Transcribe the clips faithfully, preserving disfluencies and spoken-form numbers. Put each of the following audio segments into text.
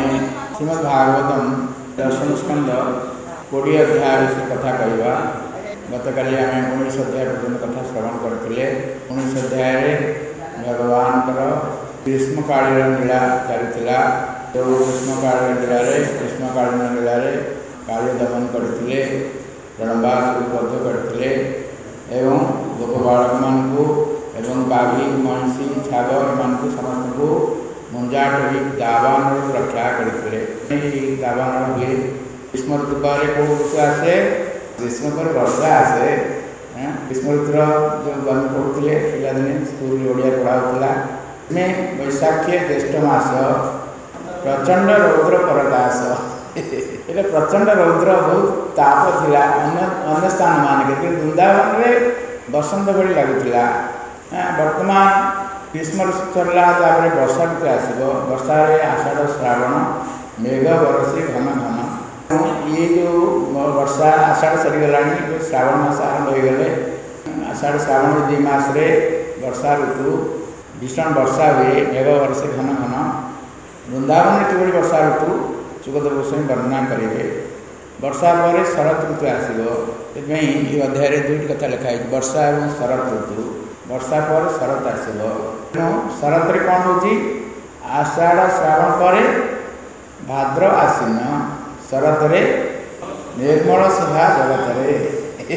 श्रीमद् भागवतम दशम स्कंद कोड़े अध्याय से कथा कहवा गतकाली आम उन्नीस अध्याय पर्यटन कथा श्रवण करते। उन्नीस अध्याय भगवान ग्रीष्मकालीन लीला चलता। जो ग्रीष्मकालीन लीला ग्रीष्मकालीन लीला काली दमन करते, रणबास बद्ध करते एवं गोप बालक मानू एवं बाघी महिषी छाग एम समस्त को मुंजाट दावान रक्षा करते। दावान हुए ग्रीष्म ऋतु पर कौन ऋतु आसे? ग्रीष्म पर वर्षा आसे। ग्रीष्म ऋतुर जो गम पढ़ुते पिलादिने स्कूल ओडिया पढ़ाऊला में बैशाखी ज्येष्ठ मास प्रचंड रौद्र परदास ये प्रचंड रौद्र बहुत ताप थिला अन्य स्थान मानक वृंदावन में बसंत भली लगुला। वर्तमान ग्रीष्म ऋतु सरला वर्षा ऋतु आसब। वर्षा आषाढ़ श्रावण मेघ बरसी घन घन ये जो वर्षा आषाढ़ सरीगला श्रावण मास आरंभ हो गले। आषाढ़ श्रावण दुई मसरे वर्षा ऋतु भीषण वर्षा हुए मेघ बरसे घन घन। वृंदावन में किभली वर्षा ऋतु सुखदेव गोस्वामी वर्णना करेंगे। वर्षा पर शरत ऋतु आसो। ये अध्याय दुईट कथा लिखाई वर्षा और शरत ऋतु। वर्षा पर शरत आसो। शरत कौन हो आषाढ़ श्रावण पर भाद्र आसीन। शरत रे निर्मल शोभा जगत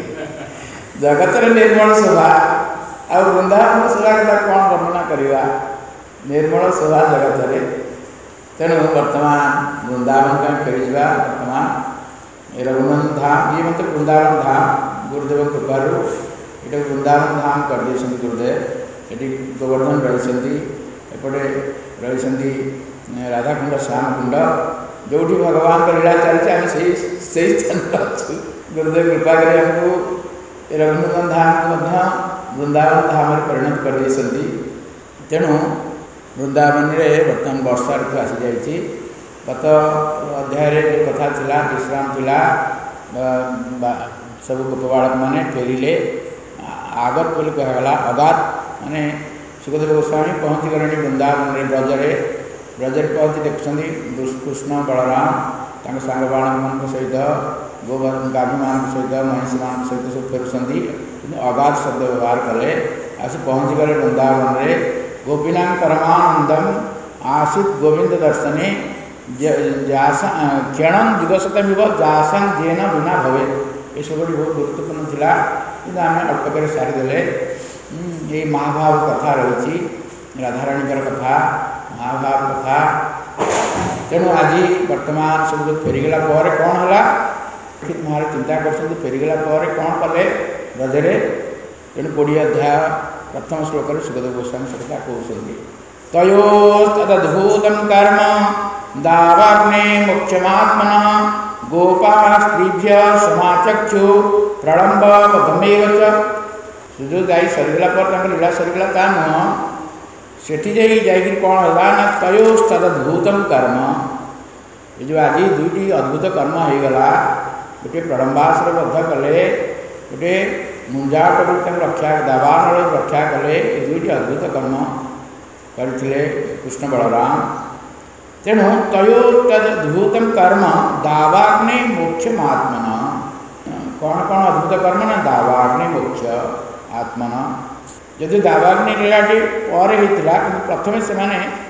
जगत निर्मल शोभा आ वृंदावन शोभा कथा कौन वर्णना करवा? निर्मल शोभा जगत रे। तेणु वर्तमान वृंदावन का फेरी जा। वर्तमान रघुनंदन धाम ये मतलब वृंदावन धाम गुरुदेव कृपारू ये वृंदावन धाम कर दे गुरुदेव। ये गोवर्धन रही एपटे रही राधाकुंड श्यामकुंड जो भगवान का लीला चलती आम से स्थान अच्छु। गुरुदेव कृपा कर रघुनंदन धाम को वृंदावन धाम परिणत कर दे। तेणु वृंदावन में बर्तमान वर्षा ऋतु आसी जाइए। गत अध्याय जो कथा थिला विश्राम थिला सब गोप बालक मैंने फेरिले आगत बोली कहगला। अगात माने सुखदेव गोस्वामी पहुँची गले वृंदावन में ब्रजरे ब्रजरे पहुँची देखुं कृष्ण बलराम सांग बालक मान सहित गो गाभी मान सहित महिषी मान सहित सब फेरुंट अगाध शब्द व्यवहार कले। आस पहुँची गले वृंदावन में गोपीना परमानंदम आसित गोविंद दर्शने क्षण जुगशतमी जासन जेन बिना भवे। ये सब बहुत गुरुत्वपूर्ण थिला कि आम अल्पकर सारीदे। ये महाभाव कथा रही राधाराणी कथा महाभाव कथा। तेणु आज वर्तमान सब फेरीगला पर कौन है महाराज चिंता कर फेरीगला पर कौन कले ब्रजरे। तेणु कोड़े अध्याय प्रथम श्लोक सुखदेव गोस्वामी सहिता कहते तयोस्तदद्भुतं कर्म दावाग्ने मोक्षमात्मन गोपा स्त्रीभ्य समाचक्षु प्रलंब गमेव जो गाई सरीगला पर लीला सरीगला ता नुह सेठी जाई जाई कौन है ना तयोस्तदद्भुतं कर्म। ये जो आज दुईटी अद्भुत कर्म हो गला। गोटे प्रलंबासुर बद्ध कले गोटे मुंजाट रक्षा दावान रक्षा कले। ये दुईटी अद्भुत कर्म करते कृष्ण बलराम। तेणु तयो तदद्भुतं कर्म दावाग्नि मोक्ष आत्मन। कौन कौन अद्भुत कर्म ना दावाग्नि मोक्ष आत्मन। यदि दावाग्नि लीलाटी पर होता कि प्रथम से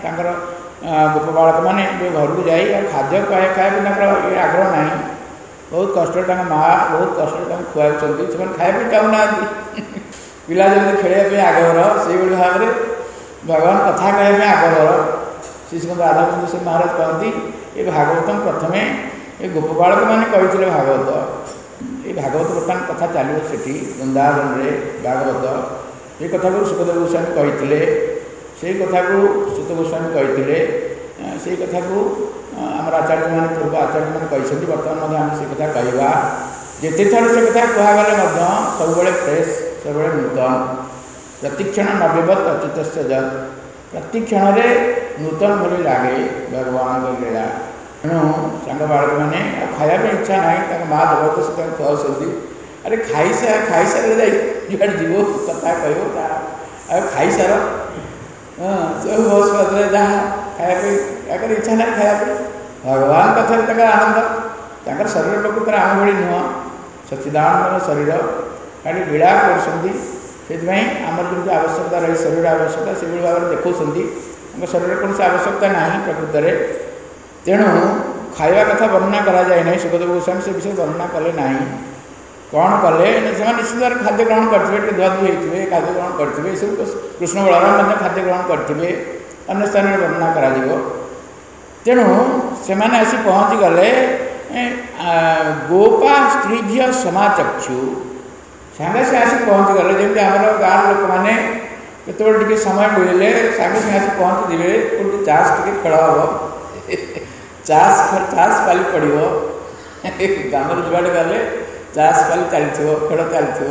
गोप बालक मैंने जो घर को जाई खाद्य खाए खाए ये आग्रह ना बहुत कष्ट माँ बहुत कष्ट खुआऊँ से खाया चाहूना पिला जमी खेल आग्रह से भाव में भगवान कथा कहने आग्रह श्री राधाकुंद से महाराज कहती ये भागवतम प्रथम ये गोप बालक मैंने कहते भागवत ये भागवत बर्तमान कथा चलो से वृंदावन में भागवत ये कथा को सुखदेव गोस्वामी कहते से कथा को सुत गोस्वामी कहते से कथा को आम आचार्य मैंने पूर्व आचार्य मैंने कहते बर्तमान आम से कथा कहवा जिते थर से कथा कहगले सब फ्रेश सब नूतन प्रतिक्षण नव्यवत अच्युत जत प्रतिक्षण नूतन भली लगे भगवान लीला। तेणु सांग बालक मैंने खायापी इच्छा ना माँ जबरदस्त से खुआऊँ। अरे खाई सार खाई सारे जुआड़े जीव कथा कह खाई सार सब बस जहाँ खाया ତାଙ୍କର ଇଚ୍ଛା ନାହିଁ ଖାଇବା भगवान कथार तक आनंद तक शरीर प्रकृतर आम भाई नुह सच्चिदानंद शरीर खाली लीला कर आमर जमी आवश्यकता रही शरीर आवश्यकता से भाव में देखा शरीर कौन आवश्यकता ना प्रकृत में तेणु खाଇବା कथा वर्णना करा जाए नहीं सुखदेव गोस्वामी से विषय वर्णना कले ना कौन कले से निश्चित भाव खाद्य ग्रहण करेंगे धुआधुई होते खाद्य ग्रहण करेंगे सब कृष्ण बलराम खाद्य ग्रहण करेंगे अन्य स्थान में वर्णना करा तेणु से आसी पहुँची गले गोपा स्त्रीभ्य समाचक्षु सांगे से आसी पहुँची गले जमी आम गाँव लोक मैंने केत समय मिले सांगे सांगे आसी पहुँची जाए गोटे चाष टे खेल हम चाष चाष पाली पड़ो गाँव जुआड़े गले चाष पाली चली खेल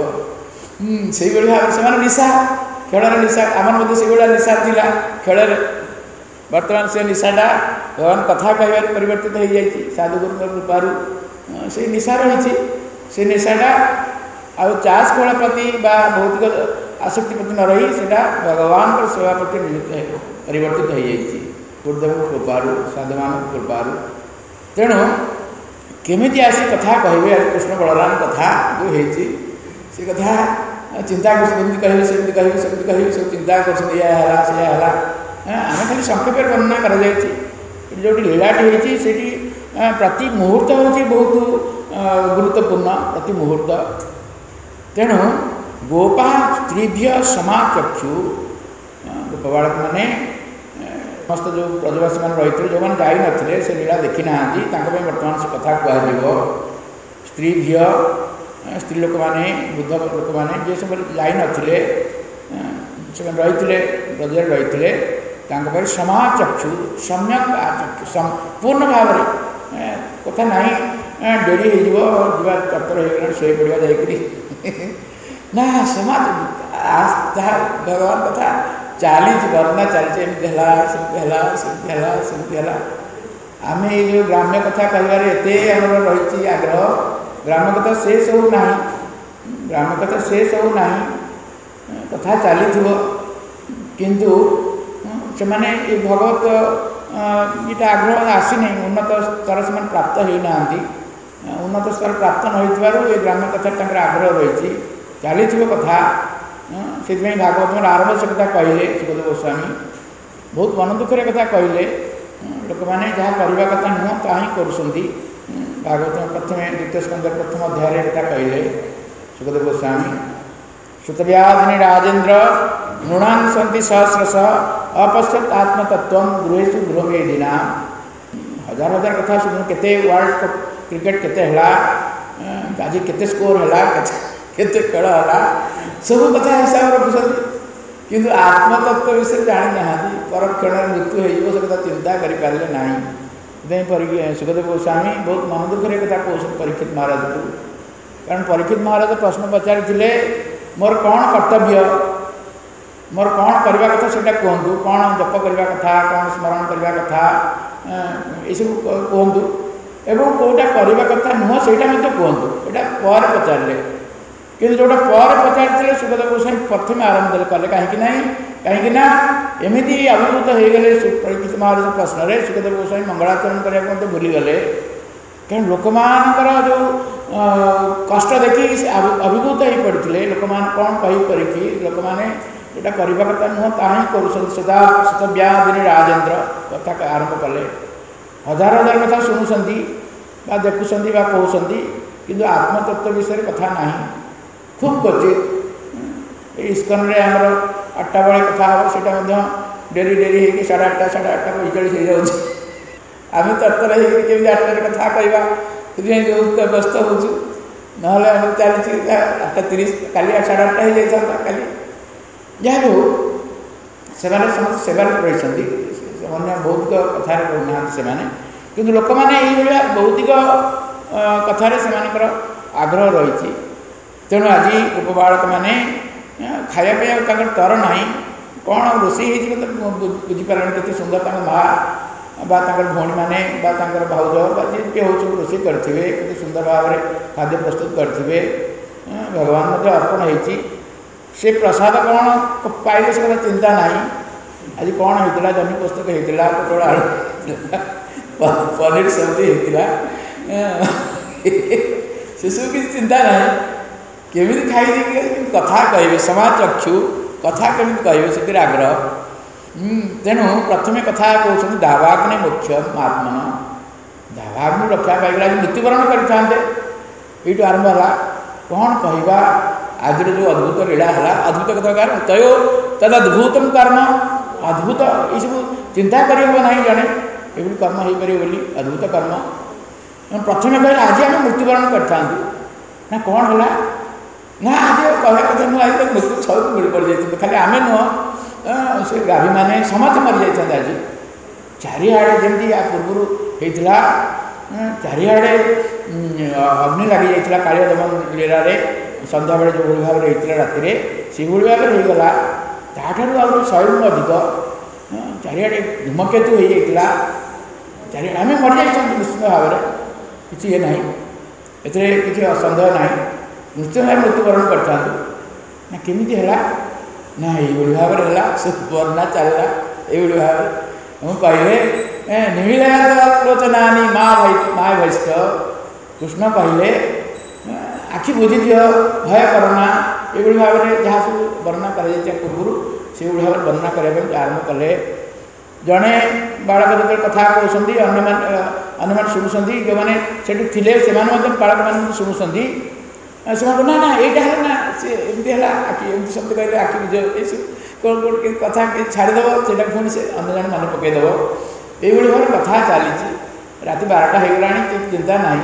चली से भाव से निशा खेल निशा आम से निशा थी खेल बर्तमान से निशाटा भगवान कथा कहबार परिवर्तित हो जाए साधुगुरु कृपारू से निशा रही से निशाटा आ चाष खेल प्रति भौतिक आसक्ति प्रति न रही से भगवान सेवा प्रति परिवर्तित हो जाए गुरुदेव कृपारू साधु मान कृपारू तेणु केमी आसी कथा कहे कृष्ण बलराम कथा जो होती से कथा चिंता कर कहे सेमती कहे सेमती कहे सब चिंता कर आम खाली संक्षेप वर्णना कर जो लीलाटी होती से प्रति मुहूर्त हूँ बहुत गुरुत्वपूर्ण प्रति मुहूर्त तेणु गोपा स्त्रीभ्य समाचक्षु गोप बालक मैंने समस्त जो ब्रजवासी मैंने रही थे जो मैंने जाई नथिले से लीला देखी ना बर्तमान से कथा कह स्त्रीभ्य स्त्री लोक मैंने वृद्ध लोक मैंने जे सब जाई नथिले से रही ब्रजर रही समाचक्षु सम्यक आचक्षु पूर्ण भाव कथा ना डेरी हो चतर हो शो पड़ा जाकि ना समाज भगवान कथा चली वर्णना चलती सेमती सेमती आम ये ग्राम्य कथा कहबार एत रही आग्रह ग्राम्य कथा से सब ना ग्राम्य कथा से सब ना कथा चली किंतु से माने ये भगवत ये आग्रह आसी नहीं उन्नत स्तर से प्राप्त होना उन्नत स्तर प्राप्त न ये ग्राम्य कथा आग्रह रही चली कथा से भागवत आरंभ से कथा कहले सुखदेव गोस्वामी बहुत मन दुखर कथा कहले लोक मैंने जहाँ करवा कथा नुह ता ही करुँच भागवत प्रथम द्वितीय स्कंद प्रथम अध्याय कथा कहले सुखदेव गोस्वामी श्रुतव्याधिनी राजेन्द्र नृणान सन्ति सहस्रश अपश्यत आत्मतत्व गृहेशु गृहमेदिना हजार हजार कथा शुणु केते वर्ल्ड कप क्रिकेट केते हला आज केते स्कोर हला केते खेल हला सब कथा हिसाब रखुଛନ୍ତି किंतु आत्मतत्व विषय जानी ना पर क्षण मृत्यु हो से कथा चिंता करें ना सुखदेव गोस्वामी बहुत मन दुखर कथा कहते परीक्षित महाराज को कारण परीक्षित महाराज प्रश्न पचारि मोर कौन कर्तव्य मोर कौन करवा कथा से कहतु कौन जप करवा कथा कौन स्मरण करवा कथा ये सब कहतु एवं कौटा करवा कथा नुह से कहतु यहाँ पर पचारे कि जोटा पर पचार सुखदेव गोस्वामी प्रथम आरंभ कले कहीं कहीं एमती अभिभूत हो गले परीक्षित महाराज प्रश्न में सुखदेव गोस्वामी मंगलाचरण करने भूलीगले कहीं लोक मानकर जो कष्ट देखी अभिभूत हो पड़ते लोक मान कौन कहीपर लोक मैंने यहाँ करवा कथा नुह ता ही कर व्याधिनी राजेन्द्र कथा आरंभ कले हजार हजार कथा शुणुंट देखुं कहते कि आत्मतत्व विषय कथा ना खूब क्वचित इस्कन रे आमर आठटा बेले कथा हम से डेरी डेरी हो साढ़े आठटा साढ़े आठटा पैंचाश हो जाऊँ आम तरतर होमी आठटार कथा कहवा बहुत व्यस्त हो ना चली आठटा तीस काली साढ़े आठटा हो जाता काली जहाँ भी हो से समस्त सेवार रही भौतिक कथार कहना से कि लोक मैंने ये भौतिक कथार से आग्रह रही तेणु आज उपबालक मैंने खायापी तर ना कौन रोषे बुझीपारे के सुंदर माँ भौणी मैंने भाउज जी हूँ रोषे करेंगे के सुंदर भाव में खाद्य प्रस्तुत करेंगे भगवान अर्पण हो से प्रसाद कौन पाइले से चिंता ना आज कौन होता जमी पुस्तक होता पोटल आलू पनीर सब्जी होता से सब किसी चिंता ना केमी खाई कथा कहे समाज चक्षु कथा केमी कहे से आग्रह तेणु प्रथम कथा कहते दावाग्नि मुख्य महात्मा दावाग्नि रक्षा पाइगला मृत्युवरण करते ये आरंभ है कौन कहवा आज जो अद्भुत लीला है अद्भुत कथा कारण तय तदद्भुतम कर्म अद्भुत ये सब चिंता करना जड़े ये कर्म हो पारे बोली अद्भुत कर्म प्रथम कहले आज आम मृत्युवरण करता ना कौन है ना आज कहवा कथा नुह आज मृत्यु सब मिल पड़ जाए खाली आम नुह से गाभी मैंने समस्त मरी जाते आज चारिआडे जमी या पूर्व होता चारिआडे अग्नि लगी जाता काली दमन लीला सन्ध्या बेले जो भाव में होता राति से भाव में होगला ताठू आ शहे गुण अधिक चारिआडे धूमकेतु हो जाता चारि आम मरी जा निश्चित भाव में किसी ये ना ए किसी सन्देह ना निश्चित भाव मृत्युवरण करता ना केमी है ना ये भाव में से वर्णा चलला ये भाव में कहले निमिलोचना माँ भाई माँ भैष्ठ कृष्ण कहले आखि बुझी दियो भय करना ये भाव में जहाँ सब वर्णना कर पूर्व से भाव में वर्णना करने आरंभ कले जड़े बालक जो कथा कहते अन्य मैंने शुणुंट जो मैंने थे से बालक मान शुणुंट से ना ना यहाँ है ना सी एमती है आखि एमती शब्द कहले आखि बुझ ये कौन कौन कथा छाड़देव से पुणी से अन्य जन मन पकईदेव ये भाव में कथा चली राति बारटा होगला चिंता ना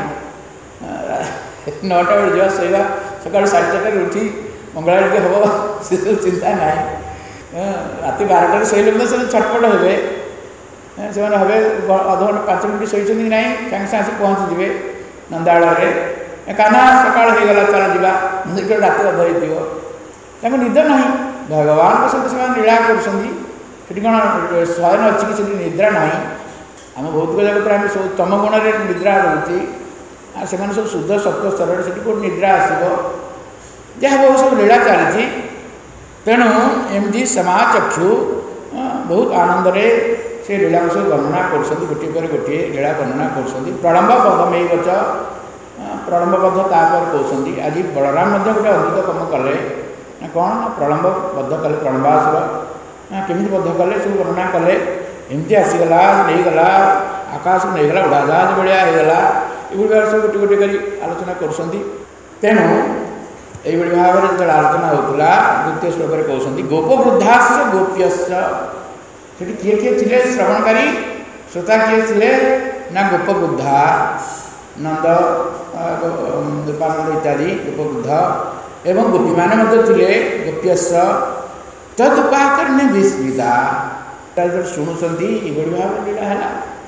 नौटा बेल जा शोवा सका साढ़े चार उठी मंगला हम से सब चिंता ना राति बारटार शोले से छटपट हे से हे अधघंटे पांच मिनट शोचती कि ना सागे सागे पहुँचीजे नंदाड़ काना सका होगला चल जा राति अध हो निद ना भगवान सहित से लीला कर कौन शयन अच्छी कि निद्रा ना आम भौतिक जगत आम सब तम गुण में निद्रा रोचे से सब शुद्ध सत्व स्तर से कौट निद्रा आसो जहाँ बहुत सब लीला चली तेणु एमती समाज चक्षु बहुत आनंद से लीला को सब वर्णना कर गोटे पर गोटे लीला वर्णना कर प्रलम्ब पदमेव च प्रलम्ब पद तापर कहते आज बलराम गोटे अद्भुत कम कले कौन प्रलम्ब बद्ध कले प्रलम्बासुर केमी बद्ध कले सब वर्णना कले एमती आसीगला नहीं गला आकाश नहीं गला उड़ाजहाज भाया होगला ये सब गोटे गोटे कर आलोचना कर तेणु ये भाव में जो आलोचना होता द्वितीय श्लोक में कहते गोप वृद्धाश गोप्यश्च किए किए थे श्रवणकारी श्रोता किए थे ना गोप वृद्धा नंद गोपानंद इत्यादि गोप वृद्ध एवं गोपी मैंने गोप्यश्च तदुपाकर्ण्य विस्मृता जो शुणुंट ये भाव में लीला है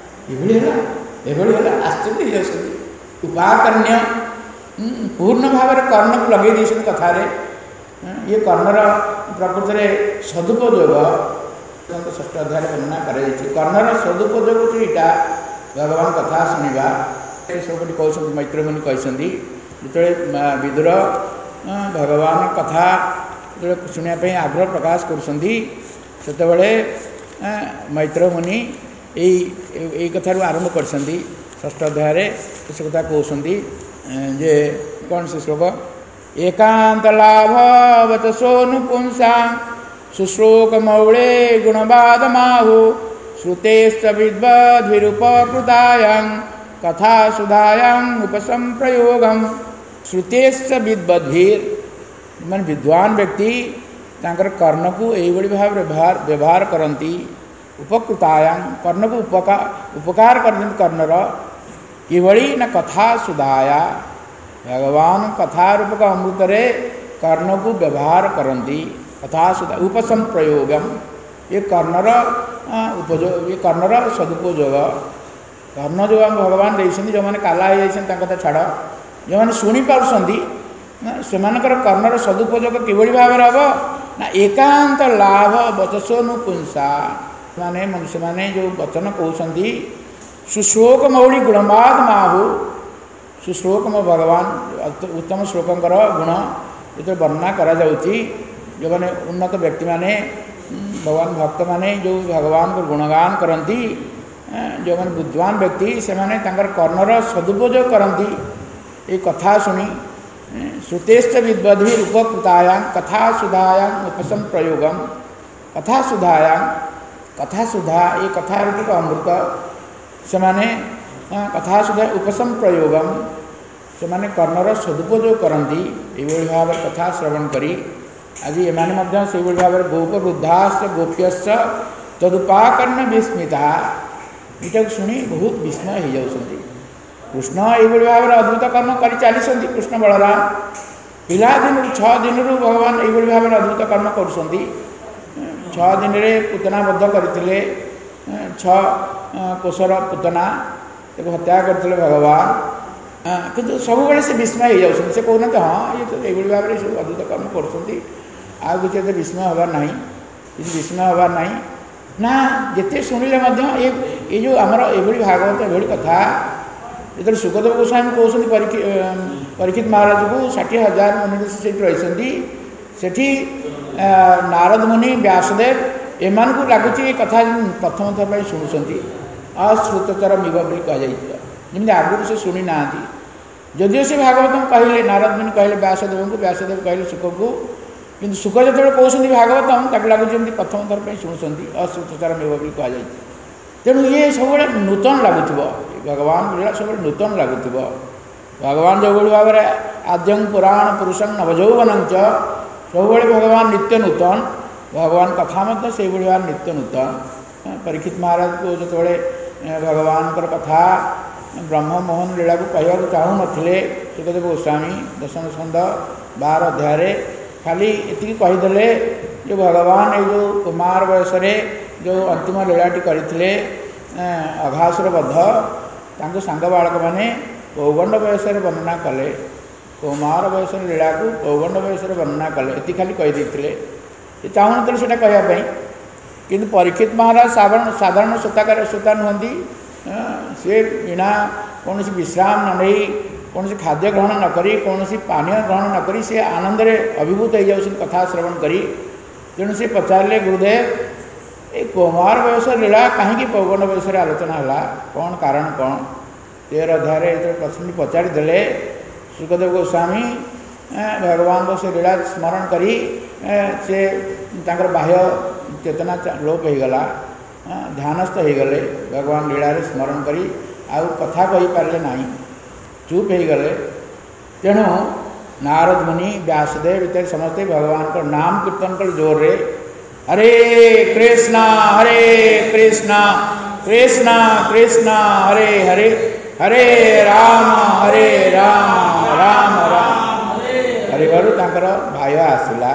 ये आश्चर्य उपाकर्ण्य पूर्ण भाव में कर्ण को लगे दी कथार ये कर्णर प्रकृत में सदुपयोग षष्ठ अध्याय वर्णना कर कर्णर सदुपयोग जो यहाँ भगवान कथा शुणा सब कहते मैत्र मुनि कहते जो विदुर भगवान कथा जो शुणापी आग्रह प्रकाश करते मैत्र मुनि यही कथार आरंभ कर षष्ठ अध्याय से कथा कहते जे कौन से श्लोक एकांत लाभ वचसोनुपुंसा शुश्लोक मौले गुणवाद माहु श्रुतेश्च विद्वद्भिरुपकृतायां कथा सुधायां उपसंप्रयोगम श्रुतेश्च विद्वद्भिर मान विद्वान व्यक्ति तांकर कर्ण को यही भाव व्यवहार व्यवहार करती उपकृतायां कर्ण को उपकार उपकार कर कर्णर किभली ना कथा सुधाया भगवान कथा रूप का अमृत रे कर्ण को व्यवहार करती कथा सुधा उपसम प्रयोगम ये कर्णर उपयोग ये कर्णर सदुपयोग कर्ण जो आम भगवान देखते जो मैंने काला हो कथा छाड़ जो मैंने शुणी पार्टी से कर्णर सदुपयोग किभली भाव में हम ना एकांत लाभ वचसोनुपुंसा माने मनुष्य माने जो वचन कहते सुश्लोक मौली गुणवाद माहु सुश्लोक भगवान उत्तम श्लोकंकर गुण जो वर्णना करा जाउची जो माने उन्नत व्यक्ति माने भगवान भक्त माने जो भगवान को गुणगान करती जो मैंने बुद्धिमान व्यक्ति से माने तांकर कर्णर सदुपयोग करती ये कथा शुणी श्रुतेश्च विद्वधि उपकृतायां कथा सुधायां उपसम प्रयोगम कथा सुधायां कथा सुधा ये कथा रूप अमृत से माने कथा सुधा उपसम प्रयोगम से माने कर्णर सदुपयोग करती ये भाव कथा श्रवण करी आज एमाने मध्य से भाव गोप वृद्धाश्च गोप्यश्च तदुपाकर्ण विस्मिता इटा शुणी बहुत विस्मय हो जाती कृष्ण ये भाव में अद्भुत कर्म कर चली कृष्ण बलराम पिला दिन छः दिन भगवान ये भाव में अद्भुत कर्म कर छः दिन में पूतनाबद्ध करते छः कोशर पूतना हत्या करते भगवान किंतु सब से विस्मय हो जाती से कहते हाँ ये तो ये भाव में सब अद्भुत कर्म कर आउ किसी एत विस्मय हबार ना किसी विस्मय हबार ना ना जिते शुणिले ये ये जो आमर ये भागवत ये कथा जो सुखदेव गोस्वामी कहते परीक्षित महाराज को षाठी हजार मुनि से रही सेठी नारद मुनि व्यासदेव एमान को लगुच ये कथा प्रथम थर पर शुणुंट अश्रुतचर मिव बोली कहुई आगुरी से शुणी ना जदिव से भागवत कहले नारद मुनि कहले व्यासदेव को व्यासदेव कहले सुख को किंतु सुख जो कहते भागवतम ताक लगुच प्रथम थर पर शुणुंट अश्रुतचर मिव बोली कहुई तेणु ये सब नूतन लगुव भगवान लीला सब नूतन लगुव भगवान जो भाव में आद्यं पुराण पुरुषं नवजौवन सब भगवान नित्य नूतन भगवान कथा मत से भाव नित्य नूतन परीक्षित महाराज को जो भगवान कथा ब्रह्म मोहन लीला को कहवाक चाहू नथिले सुखदेव गोस्वामी दशम स्कंद बार अध्याय खाली एति कहीदे जो भगवान ये जो कुमार बयस जो अंतिम लीलाटी करते अघासुर बद्ध तांको सांग बालक मैंने पौगंड बयस वर्णना कले कुमार बयस लीला को पौगंड बयस वर्णना कले ये खाली कहीदे चाहून से कहवाई किंतु परीक्षित महाराज साधारण साधारण श्रोताकार श्रोता नुहति सी बिना कौन विश्राम न नहीं कौन खाद्य ग्रहण न करी कौन पानीय ग्रहण न करी से आनंद अभिभूत हो जाऊँ कथा श्रवण करी तेणु से पचारे गुरुदेव ये कुमार बयस लीला कहीं पौगंड बयस आलोचना है कौन कारण कौन तेरह अध्याय जो प्रश्न पचारिदे सुखदेव गोस्वामी भगवान को से लीला स्मरण करी से तांकर बाह्य चेतना लोप हो गला ध्यानस्थ हो गले भगवान लीला स्मरण करी आउ कथा कही पारे ना चुप हो गले तेणु नारद मुनि व्यासदेव इत्यादि समस्ते भगवान को नाम कीर्तन कर जोर रे हरे कृष्णा हरे कृष्णा कृष्णा कृष्णा हरे हरे हरे राम हरे राम राम राम हरे बारू तांकर भाई आसला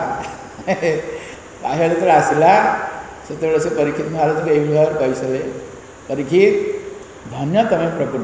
भाई जो आसला से से परीक्षित महाराज को यही भाव कहीसले परीक्षित धन्य तमें प्रकृत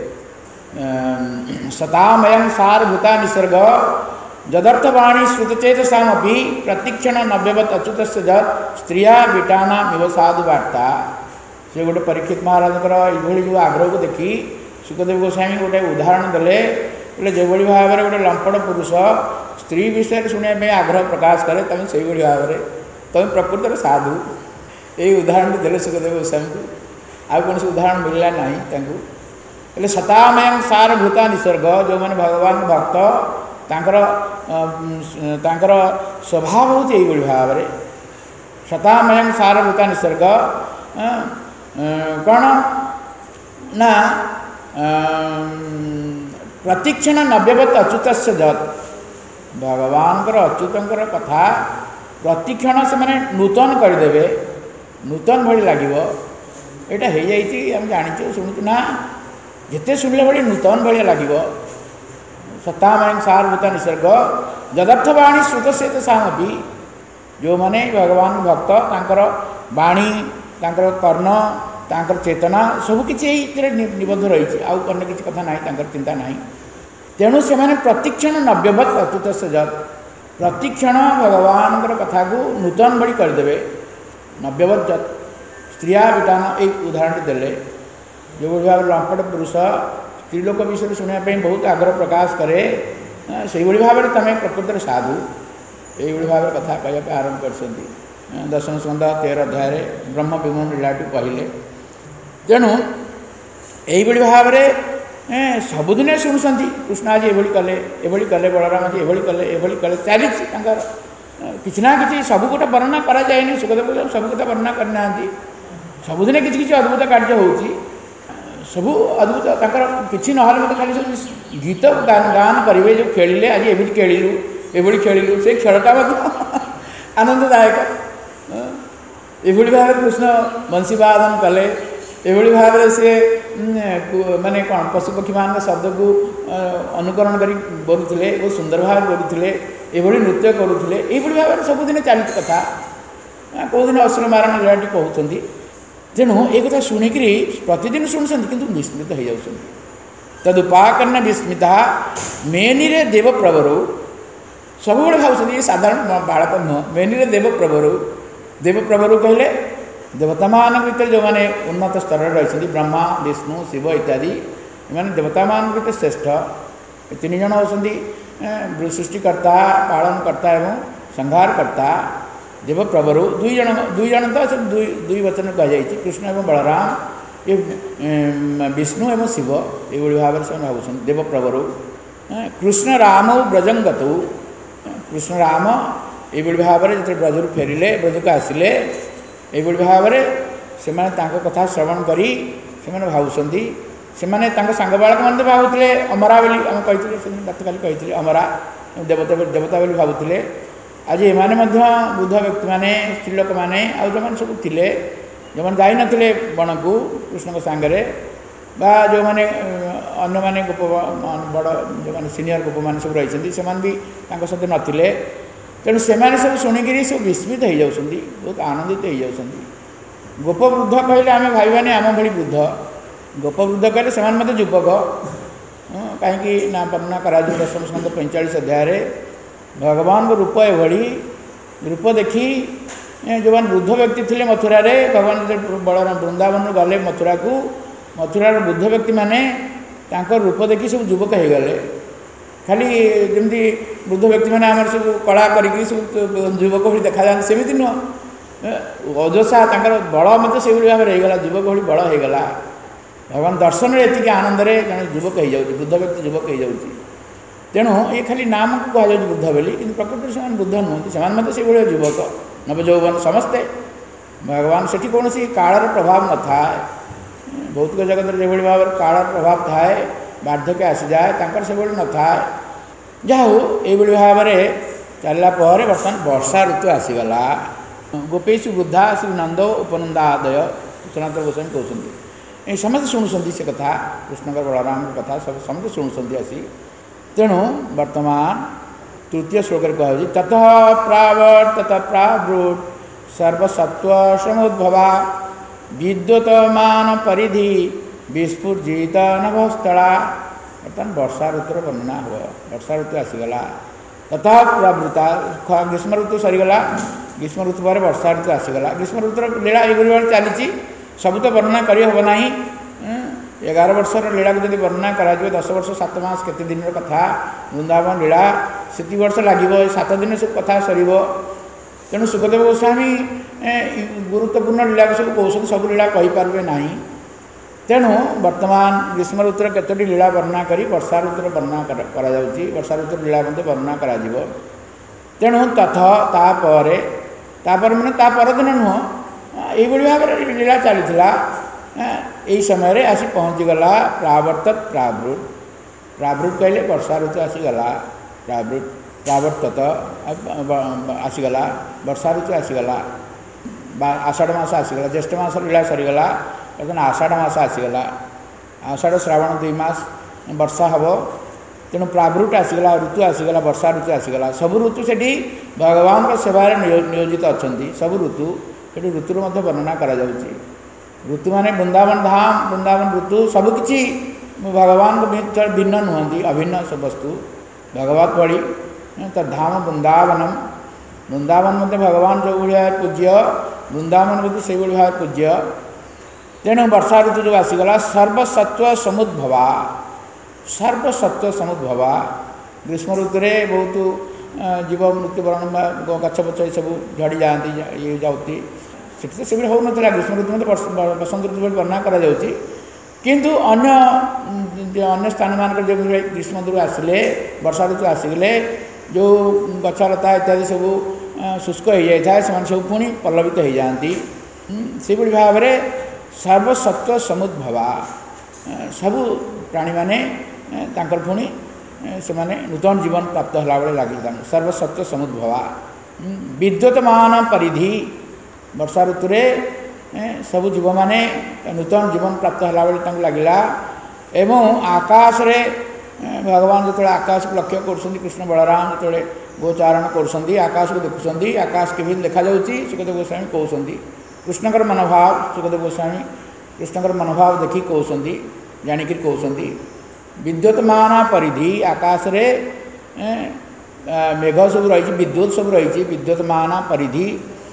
सतामयं सारभूता निसर्ग जदर्थवाणी श्रुतचेतसामपि प्रतिक्षण नव्यवत अच्युत जत स्त्रिया बीटाना मिव साधु वार्ता से गोटे परीक्षित महाराज ये जो आग्रह को देखी सुखदेव गोस्वामी गोटे उदाहरण देले बोले जो भाव में गोटे लंपट पुरुष स्त्री विषय शुणा आग्रह प्रकाश करे तुम से भाव में तुम प्रकृत साधु यही उदाहरण देले सुखदेव गोस्वामी को आ कौन से उदाहरण मिलला ना सतामयं सारभूता निसर्ग जो मैंने भगवान भक्त तांकर तांकर स्वभाव होती यही भाव में सतामयं सारभूता निसर्ग कौन ना प्रतिक्षण नव्यवत अच्युत जत भगवान अच्युतंकर कथा प्रतिक्षण से मैंने नूतन करदे नूतन भाई लगे यहाँ हो जानी शुणु ना जिते शुणिले भाई नूतन भाई लगे सतामयं सारभूता निसर्ग जदर्थवाणी श्रुत से सामपि जो मैंने भगवान भक्त तांकर वाणी तांकर कर्ण तांकर चेतना सबकि निबद्ध रही आउ अन्य किसी कथा ना चिंता ना तेणु से मैंने प्रतिक्षण नव्यवत अच्युत जत प्रतिक्षण भगवान कथा को नूतन बड़ी करदे नव्यवत जत स्त्रिया बीटाना एक उदाहरण देले जो भाव लंपट पुरुष स्त्रीलोक विषय शुणापी बहुत आग्रह प्रकाश करे से भाव में तुम प्रकृत साधु यही भाव कथा कहवाई आरंभ कर दशम स्कंद तेरह अध्याय ब्रह्म विमोहन लीलाटी कहले। तेणु यही भाव में सबुदिन शुणुंट कृष्ण आज ये कले ये कले बलराम आज ये कले ये कले चली किसी ना कि सब गोटे वर्णना कराए सुखदेव सब कथा वर्णना करना सबुदिन किसी किसी अद्भुत कार्य हो सब अद्भुत तक कि ना खाली सब गीत गान गान करेंगे जो खेलिले आज ये खेलु ये खेलु से खेलटा आनंददायक ये भाव कृष्ण बंशी वादन कले ये भाव से माने कौन पशुपक्षी मान शब्द को अनुकरण कर बोलुले बहुत सुंदर भाव बोलुले ये नृत्य करुले ये भाव सबुदिन चलती कथा कौदिन असुर मारण लीलाटी कहते। तेणु ये कथा शुणिक प्रतिदिन शुणुंट किंतु विस्मृत हो जाऊँ तदुपाकर्ण विस्मृता मेनी रे देव प्रवर सब भाव ये साधारण बालक नुह मेनी रे देव प्रवर देव प्रवर कहले देवता मान भर जो मैंने उन्नत स्तर रही ब्रह्मा विष्णु शिव इत्यादि इन देवता मान भर श्रेष्ठ तीन जन होती सृष्टिकर्ता पालनकर्ता एवं संहारकर्ता देव प्रवर दुई जन दुई जन तो दुई दुई वचन कहुई कृष्ण एवं बलराम ये विष्णु एवं शिव ये भाव से भाव देव प्रवर कृष्ण राम ब्रजंगत कृष्ण राम ये भाव में जो ब्रजर फेरिले ब्रज को आसिले ये भाव में कथा श्रवण करी से भावुंट से सांग बालक मैंने भावुले अमरा बोली आम कही गत काली कही अमरा देवता देवता बोली भावुले आज एमाने वृद्ध व्यक्ति मैंने स्त्रीलोक मैंने आ जो मैंने सब थे जो मैंने जाई नथिले बण को कृष्ण सांगे बा जो मैंने अन्य माने गोप बड़ जो मैंने सीनियर गोप मैंने सब रही से भी सहित नथिले तेणु से सब शुणिक सब विस्मित हो जाती बहुत आनंदित हो जाती। गोप वृद्ध कहले आम भाई मैंने आम भाई वृद्ध गोप वृद्ध कहले से युवक कहीं ना वर्णना करा दशम स्कंद पैंचाश अध्याय भगवान को रूप एभली रूप देखी जो मैंने वृद्ध व्यक्ति थे मथुरा रे भगवान बलराम वृंदावन गले मथुरा को मथुरार वृद्ध व्यक्ति मैंने रूप देखी सब युवक हो गले खाली जमी वृद्ध व्यक्ति मैंने आम सब कला करी सब युवक भली देखा जाए सेमती नुह अजसा बल मत से भाव में रहीगला युवक भली बल होगला भगवान दर्शन में एति आनंद रे जन युवक हो जाऊँ वृद्ध व्यक्ति युवक हो जाऊँ। तेणु ये खाली नाम को कहुँ वृद्ध बोली कि प्रकृति से वृद्ध नुहति से से युवक नवजौवन समस्ते भगवान से कौन सी कालर प्रभाव न था भौतिक जगत जो भाव काल प्रभाव थाए बार्धक्य आसी जाए से न था जाऊ ये भाव में चलला बर्तमान वर्षा ऋतु आसीगला गोपेशु वृद्धा श्री नंद उपनंदा आदय सनातन गोस्वामी कहते ये समस्त शुणुंट से कथा कृष्ण बलराम कथा सब समस्त शुणुंट आसी। तेणु वर्तमान तृतीय श्लोक कहुँ ततः प्रावर्तत प्रावृत सर्वसत्व समुद्भवा विद्युतमान परिधि विस्फुजित नभस्थला बर्तमान वर्षा ऋतुर वर्णना हो वर्षा ऋतु आसीगला ततः प्रवृत्ता ग्रीष्म ऋतु सरीगला ग्रीष्म ऋतु पर वर्षा ऋतु आसीगला ग्रीष्म ऋतुर लीला ये चली सब तो वर्णना करना एगार वर्षर लीला को जब वर्णना करा दस वर्ष सात मास केते दिन कथा वृंदावन लीला से वर्ष लगे सात दिन सब कथा सर तेणु सुखदेव गोस्वामी गुरुत्वपूर्ण लीला को सब कहते सब लीला कहींपारे ना तेणु वर्तमान ग्रीष्म ऋतुर केतोटी लीला वर्णना कर वर्षा ऋतुर वर्णना करा वर्षा ऋतुर लीला वर्णना करा तेणु तथ तापर तापर मैंने तापरदिन नुह ये भाव में लीला चली यही समय आसी पहुँचीगला प्रावर्तत प्रावृत प्रावृत कहले वर्षा ऋतु आसीगला प्रावृत प्रावर्तत आसीगला वर्षा ऋतु आसीगला आषाढ़ मास आसीगला ज्येष्ठ मास लीला सरीगला बर्तमान आषाढ़ मास आसीगला आषाढ़ श्रावण दुई मास वर्षा हम तेणु प्रावृत आसीगला ऋतु आसीगला वर्षा ऋतु आसीगला सब ऋतु से भगवान का सेवार नियोजित अच्छा सब ऋतु से ऋतुर वर्णना करा जाउछि ऋतु माने वृंदावन धाम वृंदावन ऋतु सबकि भगवान को भिन्न नुहति अभिन्न सब वस्तु भगवत बड़ी तो धाम वृंदावनम वृंदावन मध्य भगवान जो भाव पूज्य वृंदावन मध्य से भाव पूज्य तेणु वर्षा ऋतु जो आसीगला सर्वसत्व समुद्भवा सर्वसत्व समुद्भवा ग्रीष्म ऋतु बहुत जीव मृत्युवरण गछ पछ सब झड़ी जाती ये जाती से सब हो ना ग्रीष्म ऋतु मत बसंत ऋतु वर्णना करा किंतु अन्य अन्य स्थान मान ग्रीष्म ऋतु आसिले वर्षा ऋतु आसिगले जो गछलता इत्यादि सब शुष्क हो जाए से सब पुणी पल्लवित हो जाती से भाव में सर्वसत्व समुद्भवा सबू प्राणी माने तांकर पुणी से माने नूतन जीवन प्राप्त होला बेले लगे सर्वसत्व समुद्भवा विद्युतमान परिधि वर्षा ऋतु सबू जीव माने नूतन जीवन प्राप्त होला बेले लगला एवं आकाश रे भगवान जो आकाश को लक्ष्य कर कृष्ण बलराम जो गोचारण कर आकाश को देखुं आकाश के देखा सुखदेव गोस्वामी कहते कृष्णकर मनोभाव सुखदेव गोस्वामी कृष्णकर मनोभाव देखी कहते जाणिक कहते विद्युतमान परिधि आकाश रे मेघ सब रही विद्युत सब रही विद्युतमान परिधि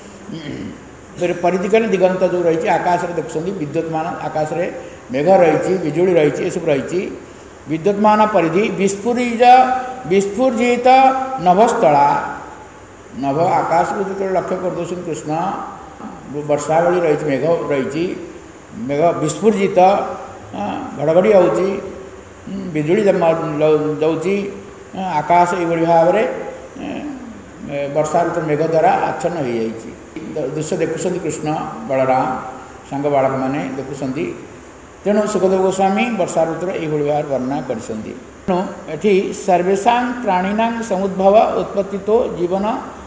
परिधि कहले दिगंत जो रही आकाश रे देखुं विद्युतमान आकाश रे मेघ रही बिजुली रही सब रही विद्युतमान परिधि विस्फुरित विस्फुर्जित नभस्थला नभ आकाश को जो लक्ष्य कर कृष्ण वर्षा बेली रही मेघ रही मेघ विस्फुर्जित घड़घड़ी आउची बिजुली दौची आकाश ये भाव में वर्षा ऋतु मेघ द्वारा आच्छन्न हो जाए दृश्य देखुं कृष्ण बलराम सांग बालक मैंने देखुं तेणु सुखदेव गोस्वामी वर्षा ऋतुर यह भाव वर्णना करी सर्वेशा प्राणीना समुद्भव उत्पत्ति तो जीवन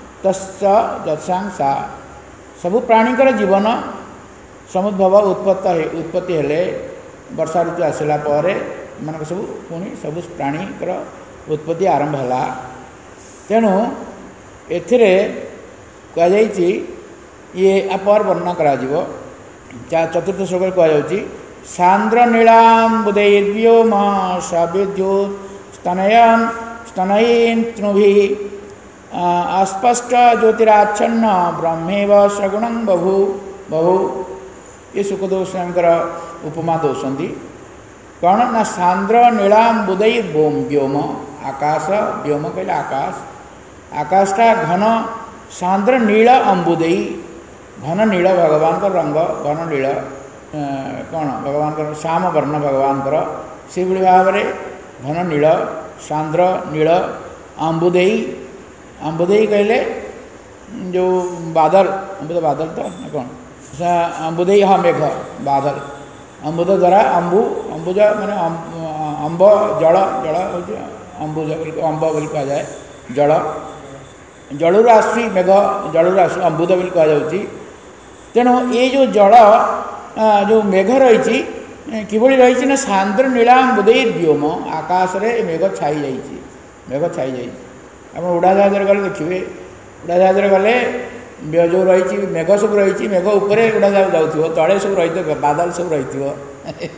तस्सां सा सबु प्राणीकर जीवन समुद्भव उत्पत्ति उत्पत्ति हेले वर्षा ऋतु आसला मान सब पुणी सब प्राणीकर उत्पत्ति आरंभ है तेणु एथिरे कहुई ये आपर वर्णना करा चतुर्थ श्लोक कहुच्छी सांद्र नीलांबुदैर्व्योम सविद्युत स्तनयन स्तनयीन तृभि अस्पष्ट ज्योतिराच्छन्न ब्रह्मेव सगुणं बहु बहु ये सुखदेव स्वयंकर उपमा दौरान कौन ना सांद्र नीलांबुदैर बोम व्योम आकाश व्योम कहले आकाश आकाशटा घन सांद्र नील अंबुदई घन नील भगवान का रंग घन नील कौन भगवान का श्याम वर्ण भगवान का से भाव में घन नील सांद्र नील अंबुदई अंबुदई कहले जो बादल अम्बुद बादल तो कौन अंबुदई हाँ मेघ बादल अम्बुद द्वारा अंबु अंबुज माने अम्ब जल जल हूँ अंबुज अम्ब बोली कह जाए जल जलू आसुची मेघ जलू आसु अंबुद बोली कह तेणु ये जो जल जो मेघ रही किभली रही ना सांद्र नीलांबुदैर व्योम आकाश रे मेघ छाई जाइए मेघ छाई जाइए आप उड़ाजाहाज गले देखिए उड़ाजाहाज गले जो रही मेघ सब रही मेघ उपर उड़ाजाहाज जाऊँ तले सब रही बादल सब रही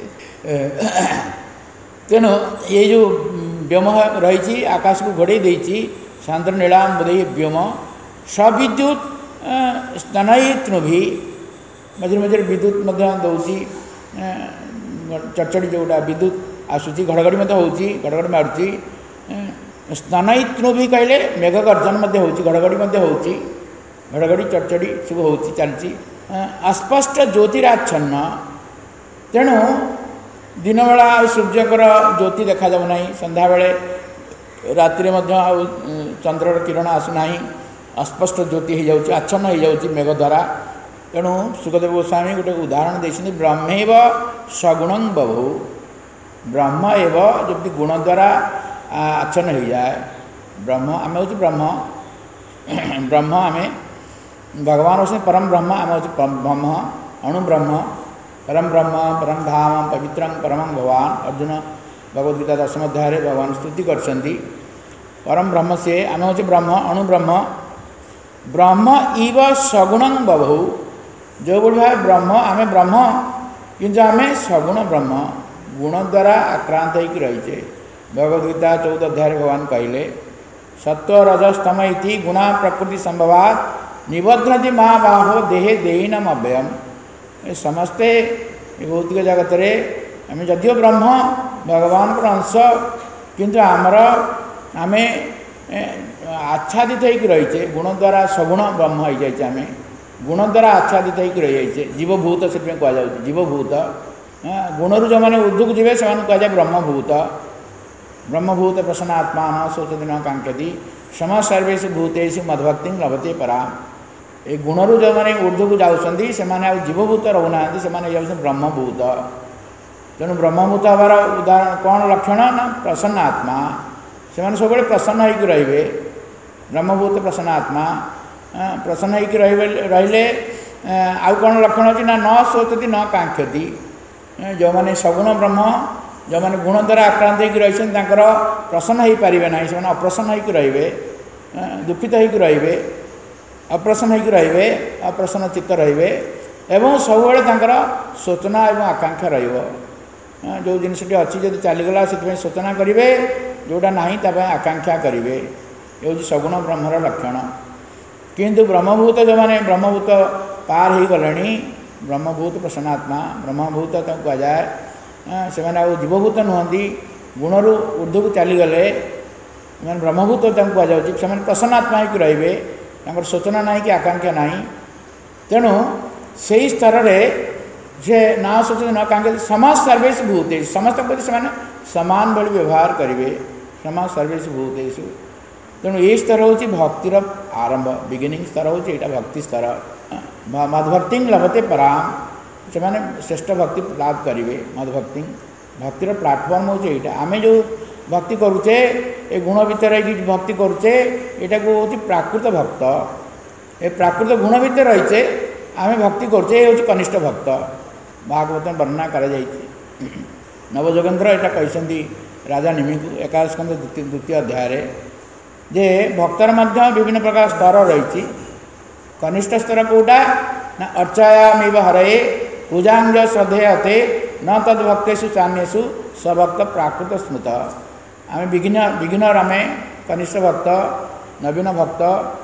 तेणु ये जो व्योम रही आकाश को घोड़े देती सांद्र नीलांबुदैर व्योम सविद्युत स्तनयी तृभि मझे मझे विद्युत दौची चड़चड़ी जोटा विद्युत आसूची घड़घड़ी होची घड़घड़ी मारुची स्तनयी तृभि कहले मेघ गर्जन होची घड़घड़ी होची घड़घड़ी चड़चड़ी सब होची चलची अस्पष्ट ज्योतिराच्छन्न तेणु दिन बेला सूर्यकर ज्योति देखा जाऊ नहीं संध्या बेले राति चंद्रर किरण आसुना अस्पष्ट ज्योति हो जाऊँ आच्छन्न हो जाऊँ मेघ द्वारा तेणु सुखदेव गोस्वामी गोटे उदाहरण देते ब्रह्मेव सगुणं बभू ब्रह्म एव जब गुण द्वारा आच्छन्न हो जाए ब्रह्म आम हूँ ब्रह्म ब्रह्म आम भगवान हूँ परम ब्रह्म आम हूँ ब्रह्म अणु ब्रह्म परम ब्रह्म परम धाम पवित्रं परम भगवान अर्जुन भगवद्गीता दशम अध्याय भगवान स्तुति करछन्ति परम ब्रह्म से आम हूँ ब्रह्म अणु ब्रह्म ब्रह्म इव सगुणं बभू जो भाई ब्रह्म आम ब्रह्म किंतु आम सगुण ब्रह्म गुण द्वारा आक्रांत होकर रहीचे भगवद्गीता चौदह अध्याय भगवान कहले सत्व रजस्तम इति गुणा प्रकृति संभवात निबध्नति महाबाहो देहे देहीनम अव्ययम समस्ते भौतिक जगत रे आम जदिव ब्रह्म भगवान अंश किंतु आमर आम आच्छादित होकर रहीचे गुण द्वारा सगुण ब्रह्म हो जाए आम गुण द्वारा आच्छादित होकर रही जाइए जीवभूत से कहुए जीवभूत गुणरू जो मैंने ऊर्ध्वक जीवे से कहुए ब्रह्मभूत ब्रह्मभूत प्रसन्न आत्मा शोचति न कांक्षति सम सर्वेषु भूतेषु मद्भक्ति लभते परा ये गुणरू जो मैंने ऊर्ध्वक जाऊँगी से जीवभूत रोना से ब्रह्मभूत तेणु ब्रह्मभूत हबार उदाहरण कौन लक्षण ना प्रसन्न आत्मा से सब प्रसन्न होकर रे ब्रह्मभूत प्रसन्न आत्मा प्रसन्न होकर रे आउ कौन लक्षण अच्छी ना न शोचति न कांक्षति जो मैंने सगुण ब्रह्म जो मैंने गुण द्वारा आक्रांत होकर रही प्रसन्न हो पारे ना से अप्रसन्न होकर रे दुखित होकर रे अप्रसन्न होकर रे अप्रसन्न चित्त रे एवं सब सोचना और आकांक्षा रो जो जिनसटी अच्छी जब चलीगला से सोचना करेंगे जोटा ना आकांक्षा करेंगे ये हूँ सगुण ब्रह्मर लक्षण किंतु ब्रह्मभूत जो मैंने ब्रह्मभूत पार हो गले ब्रह्मभूत प्रसन्नात्मा ब्रह्मभूत कहुए से जीवभूत नुहति गुणरू ऊर्ध्वक चलीगले मैंने ब्रह्मभूत कहुए से प्रसन्नात्मा होकर रे सोचना ना कि आकांक्षा ना तेणु से ही स्तर से ना सोच न कांक्षे समाज सर्वेश भूतेषु समस्त प्रति से समान भाई व्यवहार करेंगे समाज सर्वेश भूतेषु तेणु ये स्तर हूँ भक्तिर आरंभ बिगिनिंग स्तर हूँ यहाँ भक्ति स्तर मद्भक्ति लभते पराम से मैंने श्रेष्ठ भक्ति लाभ करेंगे मद्भक्ति भक्तिर प्लाटफर्म हूँ यहाँ आम जो भक्ति करुचे ये गुण भितर भक्ति करुचे यहाँ को हूँ प्राकृत भक्त ये प्राकृत गुण भितर रहीचे आम भक्ति करुचे ये हूँ कनिष्ठ भक्त भागवत वर्णना कर नवजोगेन्द्र यहाँ कहते राजा निमि को एकादश स्कंद द्वितीय अध्याय जे भक्तर मध्य विभिन्न प्रकार स्तर रही कनिष्ठ स्तर कौटा ना अर्चायामेव हरये पूजांग श्रद्धेयते न तद्भक्तेषु चान्येषु सभक्त प्राकृत स्मृत आम विघ्न विघ्नर आम कनिष्ठ भक्त नवीन भक्त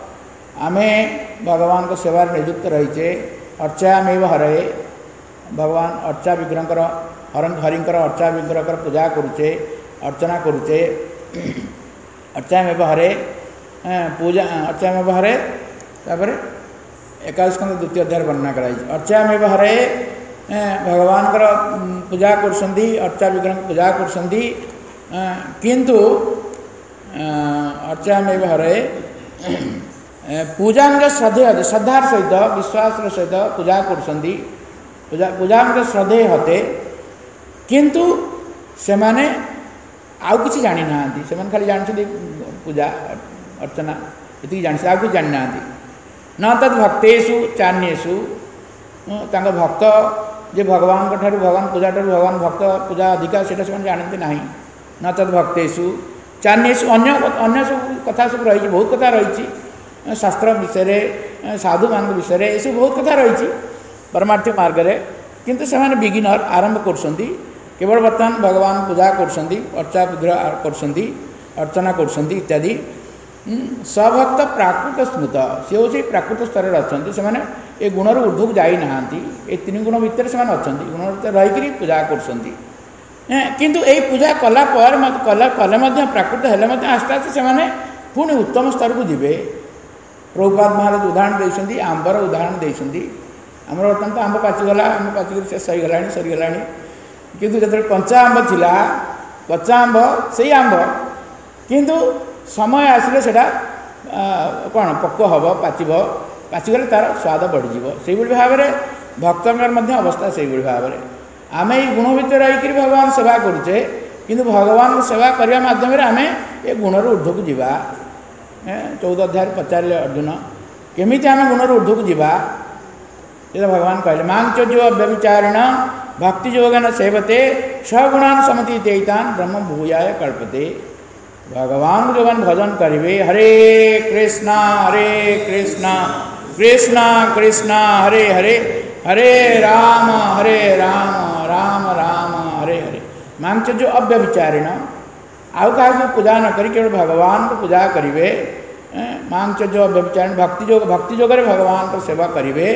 आम भगवान को सेवार नियुक्त रहीचे अर्चायामेव हरये भगवान अर्चा विग्रहकर हर हरिंकर अर्चा विग्रहकर पूजा करुचे अर्चना करुचे अर्चामेव हरे पूजा अर्चामेव हरे तापर एकादश स्कंद द्वितीय अध्याय वर्णना कराई अर्चामेव हरे भगवान पूजा करसंदी अर्चा विग्रह पूजा करसंदी किंतु अर्चामेव हरे पूजांग श्रद्धेय श्रद्धार सहित विश्वास सहित पूजा करसंदी पूजा पूजा श्रद्धेय हते किंतु से माने आउ किसी जानी ना से खाली जानते पूजा अर्चना ये जान आउ कुछ जानी ना न तद भक्तेषु चान्येषु तांको भक्त जे भगवान ठारू भगवान पूजा ठारू भगवान भक्त पूजा अधिका से जानते ना न तद भक्तेषु चान्येषु अन्य अन्य सब कथा सब रही बहुत कथा रही शास्त्र विषय साधु मान विषय ये सब बहुत कथा रही परमार्थ मार्ग में किंतु से बिगिनर आरंभ कर केवल बर्तमान भगवान पूजा करसंदी अर्चा विग्रह करसंदी अर्चना करसंदी इत्यादि सभक्त प्राकृत स्मृत सी हूँ प्राकृत स्तर में अच्छा से ये गुणर ऊर्ध्वक जाई ना ये तीन गुण भितर से अच्छा गुण भितर रहीकि पूजा करसंदी किंतु यही पूजा कला कला कले प्राकृत हेले आस्ते आस्ते से पुणी उत्तम स्तर को जीवे प्रभुपाद महाराज उदाहरण देते आंबर उदाहरण देते आमर बर्तमान तो आंब पाचिगला आंब पाचिक शेष हो गला सरीगला किंतु जो कंचा आंब थिला कच्चा आंब से आंब किंतु समय आसिले सेटा कौन पक्व हम पाचब पाचिगले तार स्वाद बढ़ीज से भाव में भक्तर अवस्था से भाव में आम ये गुण भितर रहीकि भगवान सेवा करुचे किंतु भगवान सेवा करने मध्यम आम ये गुणर ऊर्ध्वक जावा चौदह अध्याय पचारे अर्जुन केमी आम गुणर ऊर्ध्वक जावा ये भगवान कहले मांग जो अव्यभिचारिण भक्ति योगन सेवते सगुणान समतीतान ब्रह्म भूयाय कल्पते भगवान जो भजन करेंगे हरे कृष्णा हरे कृष्णा कृष्णा कृष्णा हरे हरे हरे राम हरे राम राम राम हरे हरे मांग जो अव्यभिचारिण आउ क्या पूजा न करी केवल भगवान को पूजा करेंगे मांग जो अव्यभिचारिण भक्ति योग भक्ति योगे भगवान को सेवा करेंगे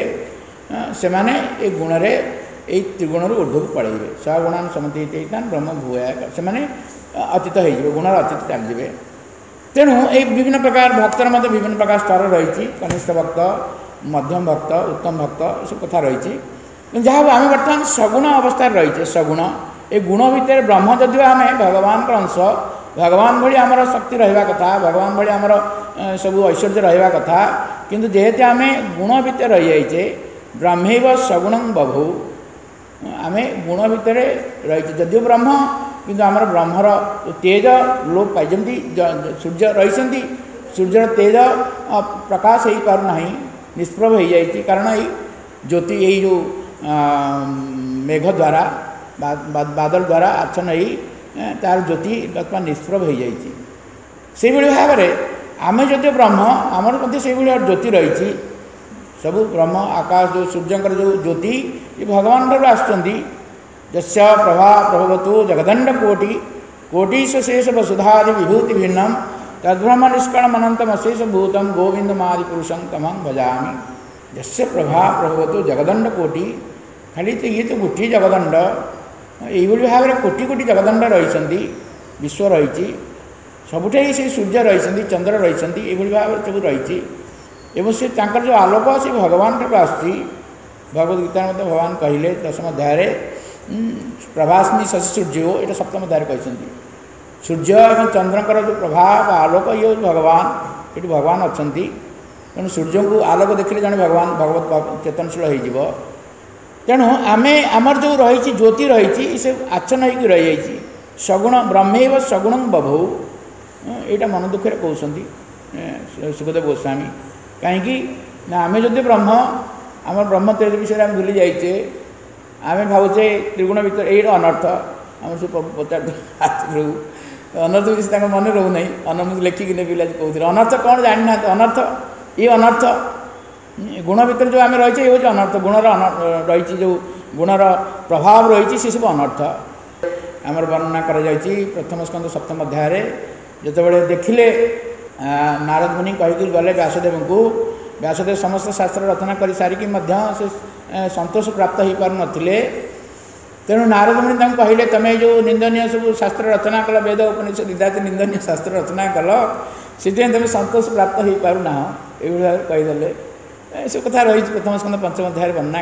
से माने ये गुण रे ये त्रिगुण ऊर्ध्वक पड़े सगुणान समतीतान ब्रह्म भूया से माने अतीत हो गुणर अतीत चलीजे तेणु ये विभिन्न प्रकार भक्तर मध्य विभिन्न प्रकार स्तर रही कनिष्ठ भक्त मध्यम भक्त उत्तम भक्त सब कथा रही जहाँ आम बर्तमान सगुण अवस्था रही सगुण ये गुण भितर ब्रह्म जदिव आम भगवान अंश भगवान भाई आमर शक्ति रहा कथा भगवान भाई आमर सब ऐश्वर्य रहा कथा किंतु जेहेतु आम गुण भितर रही जाइए ब्रह्मैव सगुण बभू आम गुण भितर रही जदिव ब्रह्म किंतु आमर ब्रह्मर तेज लोप पाई जमी सूर्य रही सूर्यर तेज प्रकाश हो पारना निष्प्रभ हो जाए कारण ये ज्योति यही जो मेघ द्वारा बादल द्वारा आच्छन्न हो तार ज्योति बर्तमान निष्प्रभ हो जाए से भाव में आम जदि ब्रह्म आमर से ज्योति रही सब ब्रह्म आकाश जो सूर्यंकर जो ज्योति ये भगवान ठार आसुँच जस्य प्रभा प्रभवतु जगदंड कोटि कोटिशेष वसुधादि विभूति भिन्नम तद्ब्रह्म निष्कलम अनंतम अशेष भूतम गोविंदमादि पुरुषं तमं भजामि जस्य प्रभा प्रभवतु जगदंड कोटि खाली तो ये तो गोटे जगदंड यही भाव में कोटि कोटि जगदंड रही विश्व रही सबुठे से सूर्य रही चंद्र रही ये भाव में सब रही एवं से जो आलोक से भगवान ठार आसुँच भगवद्गीता मध्य भगवान कहले दशम अध्याय प्रभास्मी शशि सूर्य ये सप्तम अध्याय कहते सूर्य और चंद्रकर जो प्रभाव आलोक ये भगवान ये भगवान अच्छा तेणु सूर्य को आलोक देखिले जन भगवान भगवत चेतनशील हो तेणु आम आमर जो रही ज्योति रही से आच्छन्न हो रही जाइए सगुण ब्रह्मैव सगुण बभौ यहाँ मन दुखे कहते सुखदेव गोस्वामी कहीं आम जदि ब्रह्म आम ब्रह्म तेज विषय आम भूली जाइए आम भावचे त्रिगुण भर ये अनर्थ आम सब पचार अनर्थ किसी मन रोना अनर्थ लेखिकी पिला कहते अनर्थ कौन जाना अनर्थ ये अनर्थ गुण भितर जो आम रही ये हूँ अनर्थ गुणर रही जो गुणर प्रभाव रही से सब अनर्थ आमर वर्णना कर प्रथम स्कंद सप्तम अध्याय जिते देखिले नारद मुनि कहीकि गले व्यासदेव को व्यासदेव समस्त शास्त्र रचना कर सारिकी से संतोष प्राप्त हो पार नथिले तेणु नारद मुनि कहले तमें जो निंदनीय सब शास्त्र रचना कल वेद उपनिषद इत्यादि निंदनीय शास्त्र रचना कल से तुम संतोष प्राप्त हो पारना ये कहीदे सब कथा रही प्रथम स्कंद पंचम अध्याय वर्णना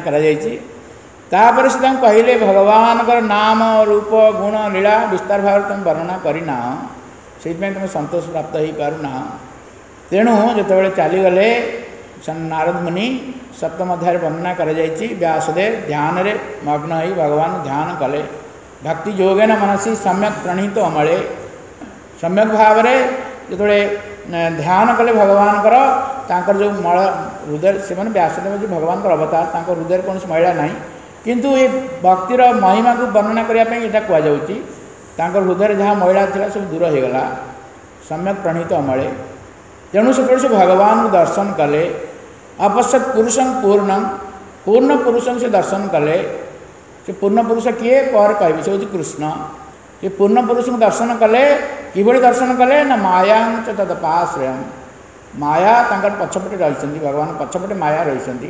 करापर से कहले भगवान नाम रूप गुण लीला विस्तार भाव तुम वर्णना करना से तुम संतोष प्राप्त हो पारना तेणु जिते चलीगले नारद मुनि सप्तम अध्याय वर्णना कर व्यासदेव ध्यान रे मग्न हो भगवान ध्यान कले भक्ति योगेन मनसी सम्यक प्रणीत अमले सम्यक भाव में जो ध्यान कले भगवान तांकर जो मल हृदय से व्यासदेव जो भगवान अवतार तांकर हृदय कौन मैला ना किंतु ये भक्तिर महिमा को वर्णना करने यहाँ कहुच्छी तांकर हृदय जहाँ मैला था सब दूर हो गला सम्यक प्रणीत अमले तेणु से से भगवान को दर्शन कले अपश्यत पुरुषं पूर्णं पूर्ण पुरुषं से दर्शन कले से पूर्ण पुरुष किए पर कह से हूँ कृष्ण ये पूर्ण पुरुष को दर्शन कले कि दर्शन कले ना माया तदपाश्रय माया तांकर पछपटे रही भगवान पछपटे माया रही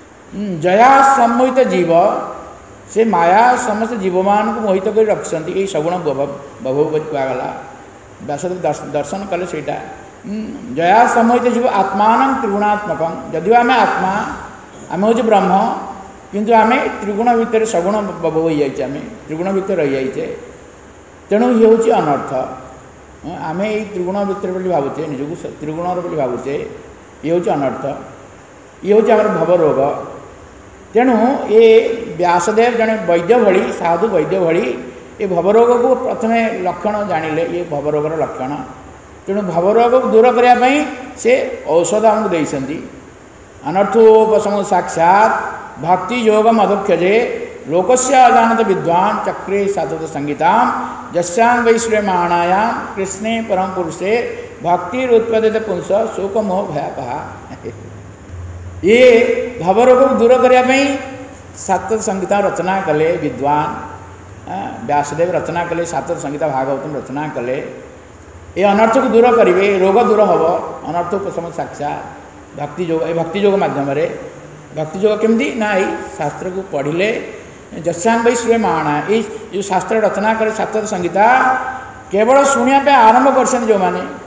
जया सम्मोहित जीव से माया समस्त जीव मान को मोहित कर रखिंट ये सगुण बभौ गला व्यासदेव दर्शन कले सेटा जया सम्मोहित जीव आत्मान त्रिगुणात्मक जदिव आम आत्मा आम हूँ ब्रह्म किंतु आम त्रिगुण भितर सगुण बभौ हो जाए आम त्रिगुण भितर रही जाए तेणु ये हूँ अनर्थ आम ये त्रिगुण भितर भावुचे निजक त्रिगुणर भावुचे ये हूँ अनर्थ ये हूँ आम भवरोग तेणु ये व्यासदेव जड़े वैद्य भली साधु वैद्य भली ये भवरोग को प्रथम लक्षण जानिले ये भवरोगर लक्षण तेणु भवरोग को दूर करने से औषध आमको देती अनर्थोपशम साक्षात भक्ति योग मधुक्षजे लोकस्य अजानत विद्वान चक्रे साधुत संगीता जस्यां वैश्वमाणायां कृष्णे परम पुरुषे भक्तिरुत्पदित पुंस शोक मोह भयापहा ये भवरोग को दूर करने सात संगीता रचना कले विद्वान व्यासदेव रचना कले सात संगीता भागवतम रचना कले ये अनर्थ को दूर करेंगे रोग दूर हम अनर्थोपशम साक्षात भक्ति योग ये भक्ति योग मध्यम भक्ति योग केमती ना ये शास्त्र को पढ़िले जस्यांग भाई स्वयं आना ये जो शास्त्र रचना करे सात संगीता केवल शुणा आरंभ कर जो मैंने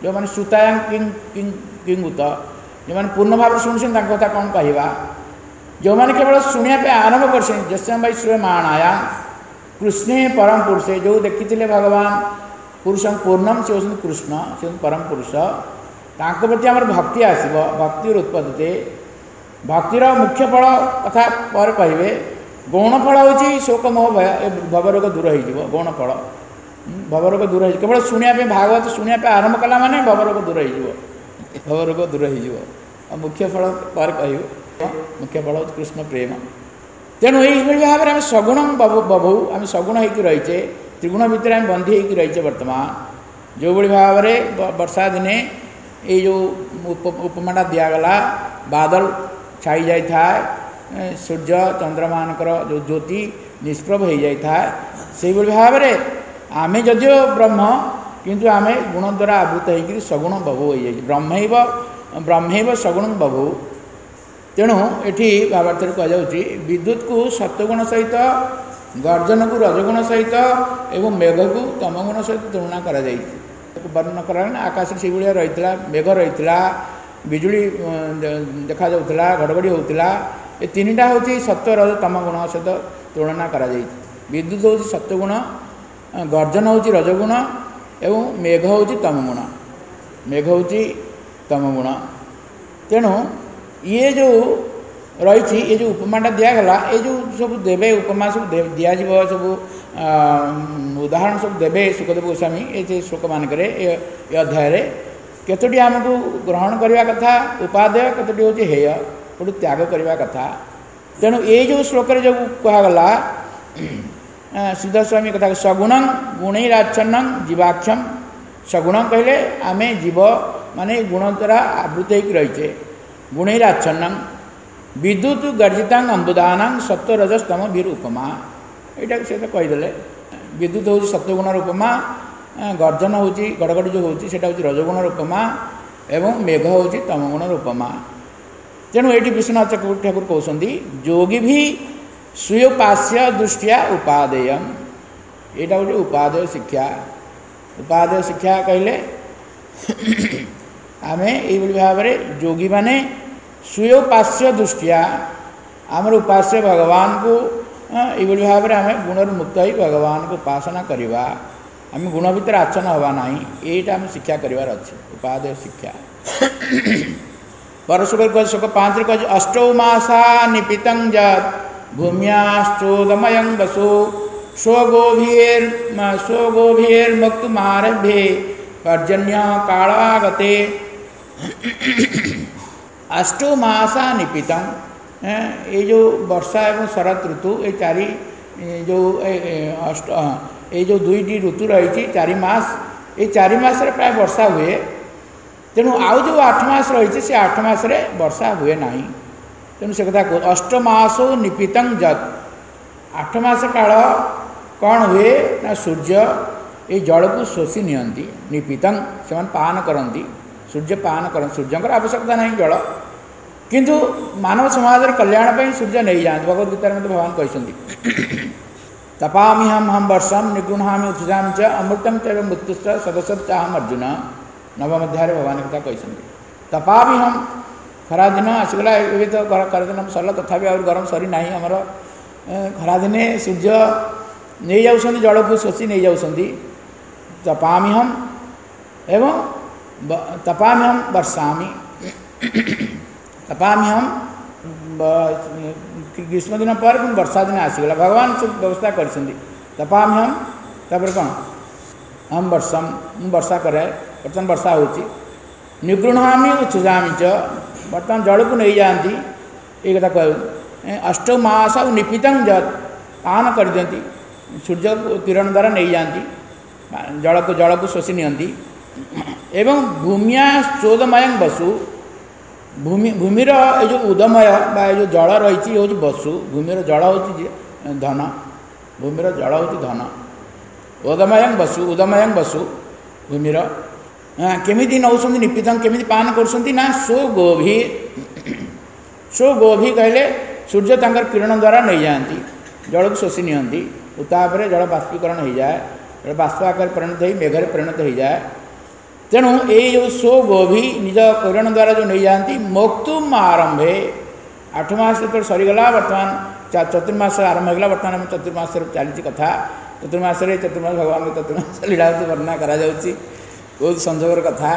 जो मैंने श्रुतायां किंग किंग किंगुत जो मैंने पूर्ण भाव शुणुन कथा कौन कहवा जो मैंने केवल शुणा आरंभ कर जस्याम भाई श्रूयमाणाया कृष्णे परम पुरुषे जो देखी भगवान पुरुष पूर्णम से होती कृष्ण से परम पुरुष तांको प्रति आमर भक्ति आसब भक्ति उत्पत्ति भक्तिर मुख्य फल कथा पर कहे गौण फल हूँ शोक मोह भय भवरोग दूर हो गौण फल भवरोग दूर हो केवल शुणा भागवत शुणा आरंभ कला माने भवरोग दूर हो भवरोग दूर हो मुख्य फल पर कह मुख्य फल हूँ कृष्ण प्रेम तेणु यही भाव में आम सगुण बभू आम सगुण होकर रहीचे त्रिगुण भितर आम बंधी होकर रहीचे बर्तमान जो भाव में वर्षा दिने ये जो उपमाटा दिगला बादल छाई जाए था सूर्य चंद्रमानकर जो ज्योति निष्प्रभ हो जाए से भाव में आम जदिव ब्रह्म किंतु आम गुण द्वारा आवृत होकर सगुण बभू हो जाए ब्रह्मैव ब्रह्मैव सगुण बभू तेणु ये भावार्थ कहुच्छी विद्युत को सत्वगुण सहित गर्जन को रजगुण सहित एवं मेघ को तमगुण सहित तुलना कर वर्णन करा आकाश से भाया रही मेघ रही बिजुली देखा जाऊला घड़घड़ी होता ये तीन टा हूँ सत्व रज तम गुण सहित तुलना कर विद्युत हूँ सत्वगुण गर्जन हूँ रजगुण एवं मेघ हूँ तमगुण मेघ हूँ तमगुण तेणु ये जो रही ये जो उपमाटा दिगला ये जो सब देवे उपमा सब दिज्व सब उदाहरण सब देवे सुखदेव गोस्वामी ये श्लोक मानक अध्याय केतोटी आमको ग्रहण करने कथा उपादेय केतोटी हूँ हेय गोटे त्याग करने कथा तेणु ये जो श्लोक जो कहगला सिद्धस्वामी कथा सगुण गुणैराच्छन्न जीवाक्षम सगुण कहले आम जीव माने गुण द्वारा आवृत हो रहीचे गुणैराच्छन्न विद्युत गर्जितांग अम्बुदानां सत्व रजस्तम भीर उपमा यहाँ से कहीदे विद्युत हूँ सत्वगुण उपमा गर्जन हूँ घड़घड़ी जो हूँ से हूँ रजगुण उपमा एवं मेघ हूँ तमगुण उपमा तेणु ये विश्वनाथ ठाकुर कहते योगी भी स्वीयोपास्य दृष्टिया उपादेय यहाँ गोटे उपादेय शिक्षा उपादेय शिक्षा कहले आम ये भाव में योगी माने स्वीयोपास्य दृष्टिया आमर उपास्य भगवान को ये भाव में आम गुण मुक्त हो भगवान को उपासना करवा आम गुण भितर आचरण हवा ना यहाँ आम शिक्षा करार अच्छे उपादेय शिक्षा परशुकर शोक पाँच कह अष्टौ मासा निपित भूम्याश्चोदमय वसु स्वगोभीर स्वगोभीर्मुक्तुमारभ्ये पर्जन्य कालागते अष्टो मासा निपित ये जो वर्षा एवं शरत ऋतु ये चारि जो अष्ट ये जो दुईटी ऋतु रही चारि मास ये चारि मास रे प्राय वर्षा हुए तेणु आउ जो आठ मास रही से आठ मास रे वर्षा हुए ना तेणु से कथा कह अष्टमासो निपित जत आठ मास काल कौन हुए ना सूर्य ये जल को शोषि नियंती निपित से पान करती सूर्य पान कर सूर्यंकर आवश्यकता नहीं जल किंतु मानव समाज कल्याण पर सूर्य नहीं जाते भगवद गीता में भगवान कहते तपामी हम हम वर्षम निगृहामी उत्थाम च अमृतम तेव मृत्युश्च सदसत चाहम अर्जुन नवम अध्याय भगवान कथा कहते तपामी हम खरा दिन आसगला ये तो खरा दिन सरला तथापि आ गरम सरी ना आमर खरा दिने सूर्य नहीं जाऊँ जल को शोषि नहीं जाऊँ तपामी हम एवं तपामी हम वर्षामी तपामी हम ग्रीष्म दिन पर वर्षा दिन आसीगला भगवान सब व्यवस्था कर तपामी हम तापर कौन हम वर्षम वर्षा करे बर्तमान वर्षा होची निगृहामी उत्सुजामी च बर्तमान जल को नहीं जाती ये कथा कह अष्ट मास निपित जत पान कर दियंती सूर्य किरण द्वारा नहीं जाती जल को जल को शोषि नियंती एवं भूमिया चोदमय वसु भूमि भूमिर ये जो उदमय बा जो जल रही हूँ वसु भूमिर जल हूँ धन भूमिर जल हूँ धन उदमय वसु उदमय वसु भूमिर केमिति नौसंती निपित केमिति पान कर सो गोभी सो गोभी कहले सूर्य तंकर किरण द्वारा नहीं जाती जल को शोषि नियंती उतापर जल बाष्पीकरण हो जाए जल बाष्प आकार परिणत हो मेघरे परिणत हो जाए तेणु ये जो सो गोभी निज करण द्वारा जो नहीं जाती मोक्तुम आरंभे आठ मास जो सरीगला बर्तमान चतुर्मास आरंभ होगा बर्तमान आम चतुर्मास चली कथा चतुर्मास चतुर्मास भगवान चतुर्मास लीला वर्णना करा बहुत संजोगर कथा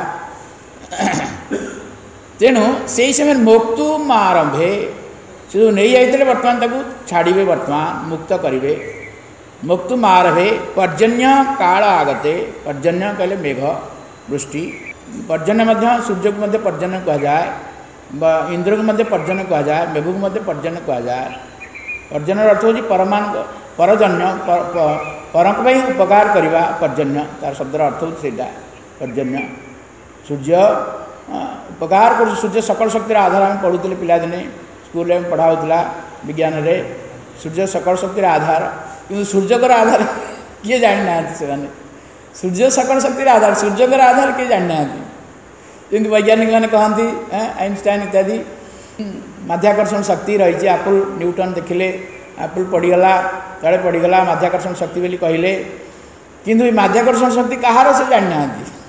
तेणु से समय मोक्तुम आरंभे से जो नहीं जाते बर्तमान ताकू छाड़े बर्तमान मुक्त करेंगे मुक्तुम आरंभे पर्जन्य काल आगते पर्जन्य कहले मेघ वृष्टि पर्जन्य सूर्य को मध्य पर्जन्य कहुए इंद्र को मध्य पर्जन्य कहुए मेघ को मध्य पर्जन्य कहुए पर्जन्य अर्थ हूँ परमान परजन्य परक उपकार करवा पर्जन्य तार शब्दर अर्थ हूँ सेटा पर्जन्य सूर्य उपकार कर सूर्य सकल शक्तिर आधार आम पढ़ुले पिलादिने स्कूल में पढ़ाऊला विज्ञान रे सूर्य सकल शक्तिर आधार कि सूर्यकर आधार किए जानी ना से सूर्य सकल शक्तिर आधार सूर्यकर आधार किए जानी ना जमी वैज्ञानिक मैंने कहती आइनस्टाइन इत्यादि माध्याकर्षण शक्ति रही एप्पल न्यूटन देखिले एप्पल पड़गला तले पड़गला माध्याकर्षण शक्ति बोली कहले किंतु माध्याकर्षण शक्ति कहार से जानी ना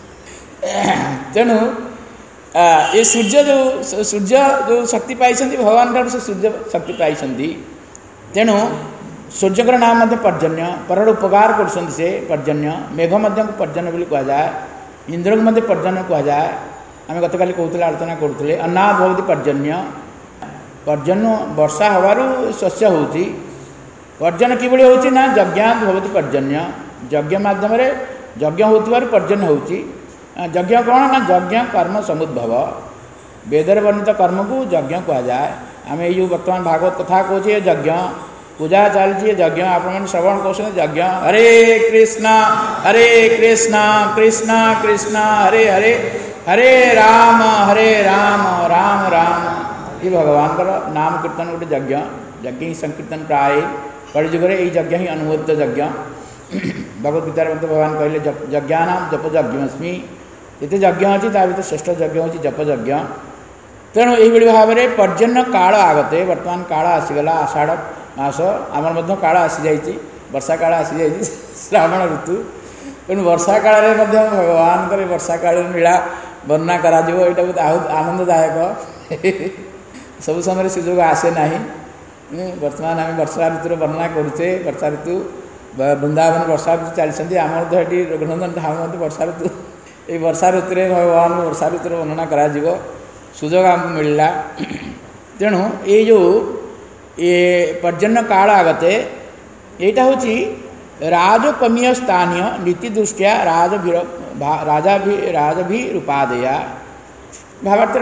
तेणु ये सूर्य जो सूर्य जो शक्ति पाई भगवान ठार से सूर्य शक्ति पाई तेणु सूर्यकर नाम मध्य पर्जन्य पर उपकार कर पर्जन्य मेघ मध्य पर्जन्य बोली कहुए इंद्र को मध्य पर्जन्य कहुए आम गत काली कहते आलोचना करुले अनाथ भवती पर्जन्य पर्जन्य वर्षा हबार शस्य होती पर्जन्य किभଳି होती ना यज्ञात भवती पर्जन्य यज्ञ माध्यम यज्ञ होतिबार पर्जन्य होती यज्ञ कौन ना यज्ञ कर्म समुद्भव वेदर वर्णित कर्म को यज्ञ कहुए आम ये बर्तमान भागवत कथा कहे यज्ञ पूजा चलती यज्ञ आप श्रवण कर यज्ञ हरे कृष्णा हरे कृष्णा कृष्णा कृष्णा हरे हरे हरे राम हरे राम राम राम ये भगवान नाम कीर्तन गोटे यज्ञ यज्ञ ही संकीर्तन प्राय कलिजुगे यही यज्ञ ही अनुमोदित यज्ञ भगवत गीतार मध्य भगवान कहले यज्ञानाम जप यज्ञमस्मि ये यज्ञ अच्छी भर श्रेष्ठ यज्ञ हूँ जप यज्ञ तेणु यही भाव में पर्जन्य काल आगते बर्तमान काल आसीगला आषाढ़ मास आमर मध्य काल आसी जाइए वर्षा काल आसी जाइए श्रावण ऋतु तेणु वर्षा काल में भगवान वर्षा काल लीला वर्णना करा यहाँ बहुत आनंददायक सब समय सुजोग आसे ना बर्तमान आम वर्षा ऋतु वर्णना करुचे वर्षा ऋतु वृंदावन वर्षा ऋतु चलती आम रघुनंदन धाम वर्षा ऋतु ये वर्षा ऋतु में भगवान वर्षा ऋतु वर्णना करा सुजोग आमको मिलला तेणु ये जो ये पर्जन्य काल आगते यहाँ हूँ राजपमीय स्थानीय नीति दृष्टिया राज राजा भी राज भी रूपादेया भावार्थ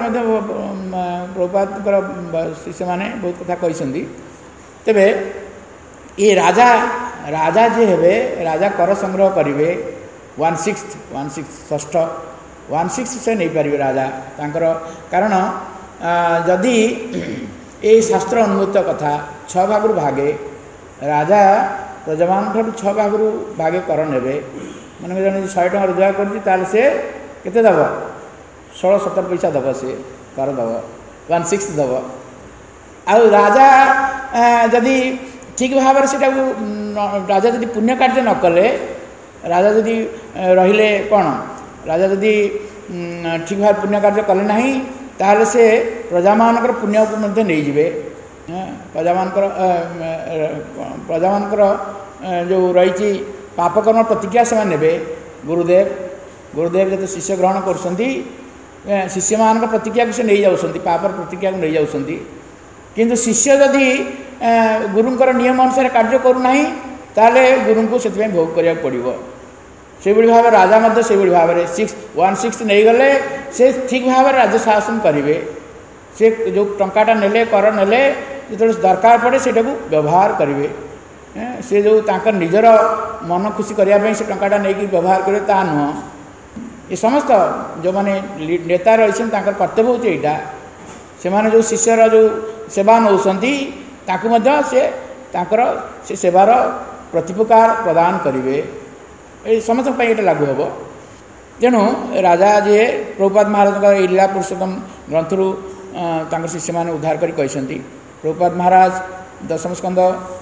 प्रभुपाद शिष्य मैंने बहुत कथा कही तेबे ये राजा राजा जे हेबे राजा कर संग्रह करेंगे वन सिक्स वन सिक्स षष्ठ वन सिक्स से नहीं पारे राजा तांकर कारण जदि ये शास्त्र अनुमोदित कथा छ भाग भागे राजा प्रजामान ठार छ भाग भागे कर ने मन जन शहे टका रोजगार कर सी के दब षोल सतर पैसा दब सी कर दब वन सिक्स दब आ राजा जदि ठीक भाव से राजा जदि पुण्य कार्य न कले राजा जदि रहिले कौन राजा जदि ठीक भाव पुण्य कार्य कले ना ताहले से प्रजा मानकर पुण्य को मध्य नहीं जिवे प्रजा मानकर प्रजा मानकर जो रही पापकर्म प्रतिज्ञा से ने गुरुदेव गुरुदेव जब शिष्य ग्रहण कर शिष्य मान प्रतिज्ञा को से नहीं जाऊँगी पापर प्रतिज्ञा को नहीं जाऊँगी किंतु शिष्य जदि गुरुंकर नियम अनुसार कार्य करूना ताले गुरु को से भोग करा पड़ो से भाव राजा मध्य से भाव में सिक्स वन सिक्स नहीं गले से ठीक भाव में राज्य शासन करेंगे से जो टंकाटा नेले कर नेले जो दरकार पड़े से व्यवहार करेंगे से जो तांकर निजर मन खुशी करने से टंकाटा नहीं व्यवहार करेंगे ता नुह ये समस्त जो मैंने नेता रही कर्तव्य होती यहाँ से माने जो शिष्यर जो सेवा नौकरी से से सेवार प्रतिपुकार प्रदान करेंगे ये समस्त ये लागू हम तेणु राजा जी प्रभुपाद महाराज लीला पुरुषोत्तम ग्रंथरू शिष्य मैंने उद्धार कर प्रभुपाद महाराज दशम स्कंद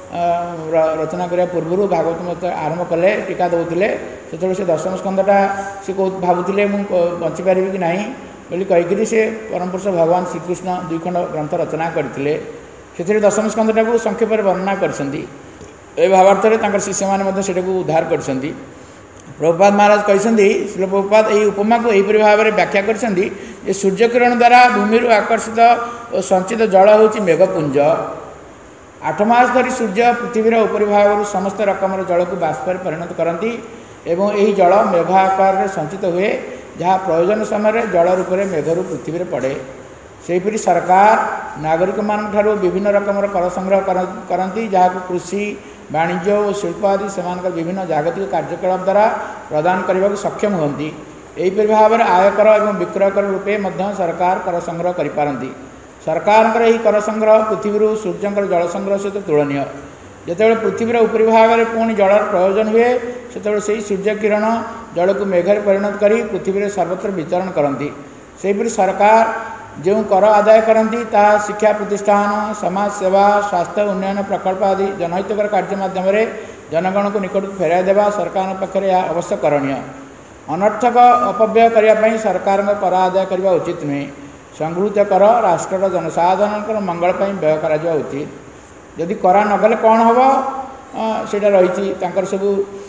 रचना करने पूर्व भागवत मत आरंभ कले टीका दौले से से दशम स्कंदटा सी भावुले बची पारि कि ना बोली कहीकि से परम पुरुष भगवान श्रीकृष्ण दुई खंड ग्रंथ रचना करते से दशम स्कंदटा को संक्षेप वर्णना कर भावार्थ में शिष्य मैंने उद्धार कर प्रभुपाद महाराज कहते श्री प्रभुपाद यही उपमा को यहीपरि भाव में व्याख्या कर सूर्यकिरण द्वारा भूमि आकर्षित और संचित जल हूँ मेघपुंज आठ मास धरी सूर्य पृथ्वीर उपरि भाव समस्त रकम जल को बाष्प परिणत करती एवं यही जल मेघ आकार संचित हुए जहाँ प्रयोजन समय जल रूप में मेघरू पृथ्वी पड़े सेहीपरि सरकार नागरिक मान विभिन्न रकम कर संग्रह करती जहाँ कृषि वाणिज्य और शिल्प आदि से विभिन्न जागतिक कार्यकलाप द्वारा प्रदान करने को सक्षम होती यहीपरि भाव में आयकर और विक्रयकर रूपे सरकार कर संग्रह करिपारंती सरकार यही कर संग्रह पृथ्वी सूर्य जल संग्रह सहित तुलनीय जिते पृथ्वीर उपरि भाव में पुणी जल प्रयोजन हुए से सूर्य किरण जल को मेघ परिणत कर पृथ्वी सर्वत्र वितरण करती सेहीपरि सरकार जो कर आदाय करती ता शिक्षा प्रतिष्ठान समाज सेवा स्वास्थ्य उन्नयन प्रकल्प आदि जनहितकर कार्य माध्यम जनगण को निकट फेराई देवा सरकार पक्षर यह अवश्य करणीय अनर्थक अपव्यय करने सरकार कर आदाय करने उचित नुहे संगृहित कर राष्ट्र जनसाधारण मंगल व्यय करा उचित जदि करा नगले कौन हम से रही सब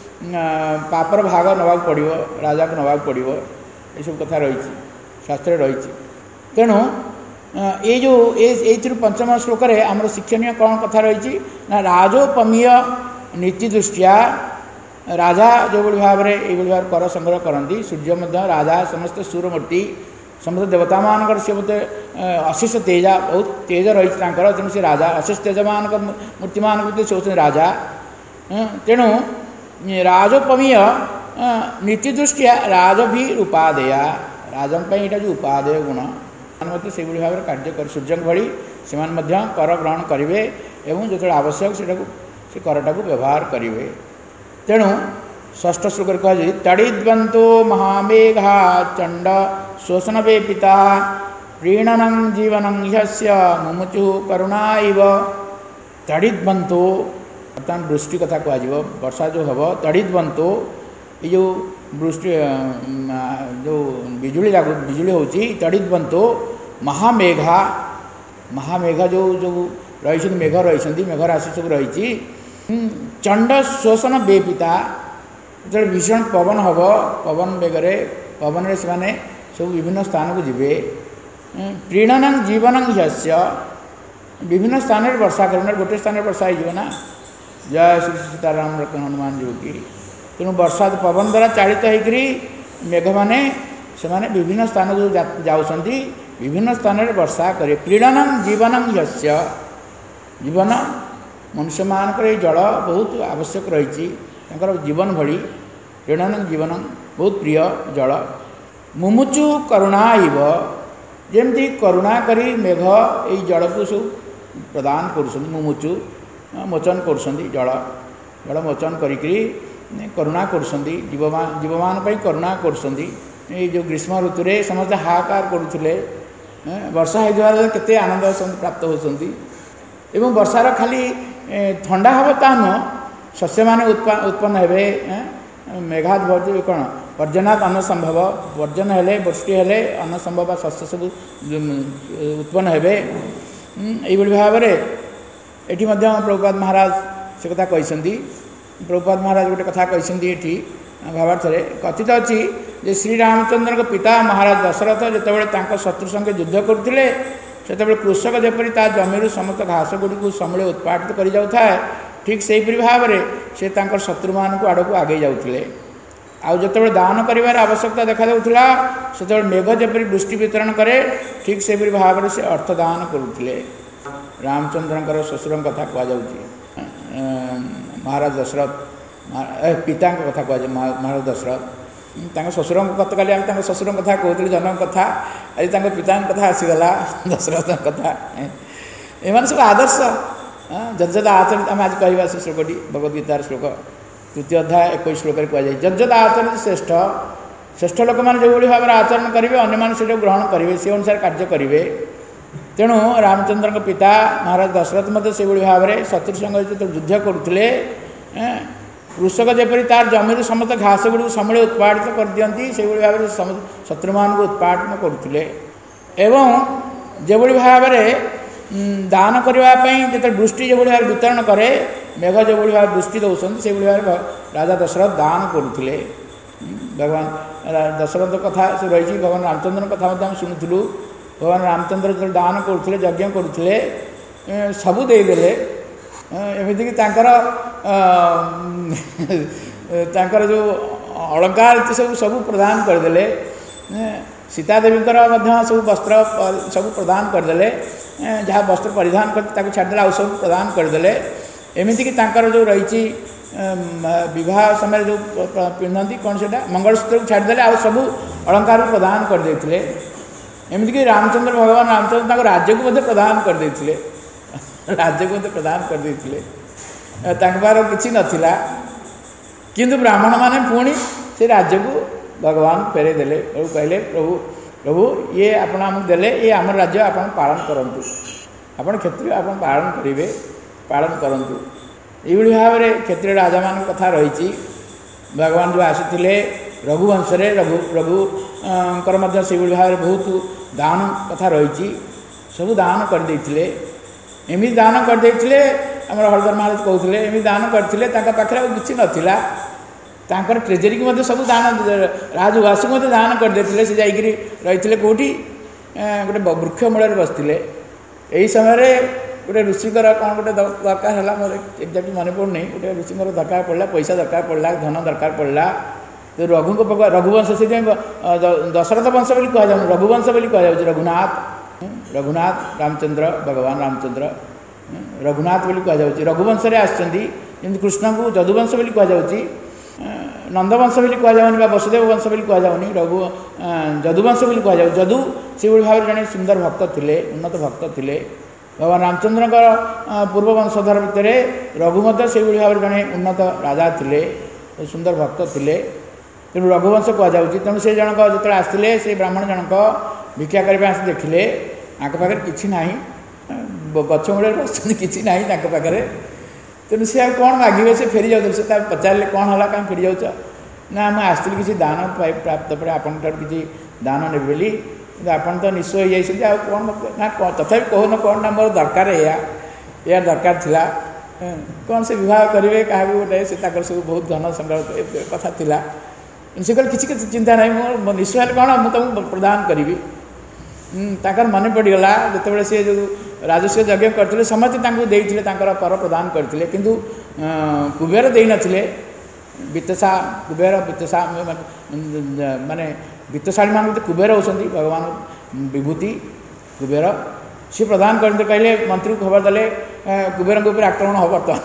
पापर भाग नवा पड़ो राजा को नवा पड़ो ये सब कथा रही शास्त्र रही तेणु ये जो ये पंचम श्लोक आमर शिक्षणीय कौन कथा रही ना राजोपमीय नीति दृष्टिया राजा जो भाव में ये भाव कर संग्रह करती सूर्य राजा समस्त सूरमूर्ति समस्त देवता मान सी मत अशेष तेजा बहुत तेज रही तेणु से राजा अशेष तेज मान मूर्ति मान से होती राजा तेणु राजोपमीय नीति दृष्टिया राज भी उपादेया राजा यहाँ जो उपादेय गुण से भाव में कार्य कर सूर्य भली से कर ग्रहण करेंगे एवं जो आवश्यक से करटा को व्यवहार करेंगे तेणु षष्ठ श्लोक कह तड़िद्वंतो महामेघा चंड शोषण वे पिता प्रीणनं जीवनं ह्यस्य मुमुचु करुणा इव तड़िद्वंतो बर्तमान वृष्टि कथा कह वर्षा जो हम तड़िद्वंतो ये जो वृष्टि जो बिजुली लागू बिजुली होची तड़िद्वंतो महामेघा महामेघा जो जो रही मेघ रही मेघ राशि सब रही चंड शोषण बेपिता जो भीषण पवन हम पवन बेगरे पवन रे से सब विभिन्न स्थान को जीवे प्रीणनं जीवनं ह्यस्य विभिन्न स्थान वर्षा कर गोटे स्थान वर्षा होना जय श्री सीताराम हनुमान जी की तेणु वर्षा पवन द्वारा चालित होकर मेघ मैंने से विभिन्न स्थान को जाऊँगी विभिन्न स्थान वर्षा करे प्रीणनं जीवनं ह्यस्य जीवन मनुष्य मान जल बहुत आवश्यक रही जीवन भली प्रीणनं जीवनं बहुत प्रिय जल मुमुचु करुणा इव जमती करुणा करी मेघ ये जल को सब प्रदान कर मुमुचु मोचन कर जल जल मोचन करी करुणा कर जीवमान जीवमान करुणा कर जो ग्रीष्म ऋतु में समस्त हाहाकार करुले वर्षा हो केते आनंद प्राप्त होती एवं वर्षार खाली ठंडा हम ता नुह शस्य मान उत्पन्न हे मेघात भवती कौन पर्जनात् अन्न संभव वर्जन हेले वृष्टि हेले अन्न संभव शस्य सब उत्पन्न हे यही भाव में ये प्रभुपाद महाराज से कथा कहते प्रभुपाद महाराज गोटे कथा कहते ये भावार्थ कथित अच्छी जे श्री रामचंद्र के पिता महाराज दशरथ जितेबाला शत्रु संगे युद्ध करते से कृषक जपरी ता जमीर समस्त घास गुड़ी को समूले उत्पादित कर जाए ठीक से भाव में से शत्रु मान को आड़ को आगे जाते आउ जो दान कर आवश्यकता देखा जाऊला से मेघ जपरी वृष्टि वितरण करे ठीक से भाव में से अर्थ दान करुले रामचंद्र ससुर कथा कह महाराज दशरथ पिता कथा कह महाराज दशरथ ससुर कत काली आम ससुर कथा कहते जनक कथा आज पिता कथा आसीगला दशरथ कथा एम सब आदर्श जज्जद आचरित आम आज कह से श्लोकटी भगवद्गीतार श्लोक तृतीय अध्याय एक श्लोक कहुए जज्जद आचरित श्रेष्ठ श्रेष्ठ लोक मैंने जो भाव में आचरण करेंगे अन्य से ग्रहण करेंगे से अनुसार कार्य करेंगे तेणु रामचंद्र पिता महाराज दशरथ से भाव में शत्रु संग जो युद्ध करुले कृषक जपरी तार जमी समस्त घास गुड़ समूले उत्पादित कर दियंती से भाव में शत्रु मान को उत्पादन करुले एवं जो भाव में दान करने जो वृष्टि जो भाव वितरण करे मेघ जो भाव वृष्टि दौरान से भाव राजा दशरथ दान करुले भगवान दशरथ कथा से रही भगवान रामचंद्र कथा शुणुलु भगवान रामचंद्र जो दान करुले यज्ञ करुले सबू देदेले एमती कि तांकर जो अलंकार सब सब प्रदान करदे सीता देवी सब वस्त्र सब प्रदान करदे जहाँ वस्त्र परिधान कर छाड़दे आउ सब प्रदान करदे एमती कि तांकर जो रही विवाह समय जो पिंधती कौन से मंगलसूत्र को छाड़दे आउ सब अलंकार प्रदान करदे एमती कि रामचंद्र भगवान रामचंद्र राज्य को प्रदान करदे राज्य को प्रदान करदे कि नथिला किंतु ब्राह्मण माने पुणी से राज्य को भगवान फेरे देले प्रभु कहले प्रभु प्रभु ये आपण आमको देले ये आम राज्य आपण पालन करंतु आपण क्षत्रिय आपण पालन करेंगे पालन करंतु ये भाव में क्षत्रिय राजा मान कथा रही भगवान जो आसी रघुवंश रघु रघु से भाव में बहुत दान कथा रही सब दान करदे एमि दान करदे आम हलधर महाराज कहते एमि दान करते पाखे किसी नाला तांकर ट्रेजरी की सब दान राजवासी को दान करदे से जाकि रही कौटी गोटे वृक्ष मूल बसते यही समय गोटे ऋषिकर कौन गोटे दरकार है मोर एक्जाक्ट मन पड़नी गोटे ऋषिकर दरकार पड़ा पैसा दरकार पड़ा धन दरकार पड़ा तो रघु को रघुवंश से दशरथ वंश बोली कह रघुवंश बोली कह रघुनाथ रघुनाथ रामचंद्र भगवान रामचंद्र रघुनाथ बोली कह रघुवंश आसुँच कृष्ण को जदुवंश बोली कह नंदवंश बोली कह वसुदेव वंश बोली कह रघु जदुवंश बोली कह जदु से भाव में जड़े सुंदर भक्त थे उन्नत भक्त थे भगवान रामचंद्र पूर्व वंशधर भितर रघु से भाव में जड़े उन्नत राजा थे सुंदर भक्त थे तेणु रघुवंश कहुँ तेणु से जनक जो आसते से ब्राह्मण जनक भिक्षा करने आस देखिले आंक पाखे किसी ना गछ मूल बस किसी ना पाखे तेणु सी कौन मागे से फेरी जाऊँ से पचारे कौन है कहीं फेरी जाऊँ ना मुझे आसती किसी दान प्राप्त पर आपन किसी दान ने बोली आपन तो निश्चय हो जाइए आ कौन ना तथा कहून कौन ना मोर दरकार या या दरकार थिला कौन से विवाह करेंगे क्या गोटे से सब बहुत धन संग्रह कथा थिला से कह किसी चिंता ना मो निश्चय कौन मुझे तुमको प्रदान करी ताकर मन पड़गला जो सी जो राजस्व यज्ञ करते समस्ते देते कर प्रदान करते किंतु कुबेर दे नथिले वित्तशा कुबेर वित्तशा माने वित्तशाली मान कुबेर होती भगवान विभूति कुबेर सी प्रदान करते कहले मंत्री को खबर देले कुबेर के ऊपर आक्रमण हम बर्तमान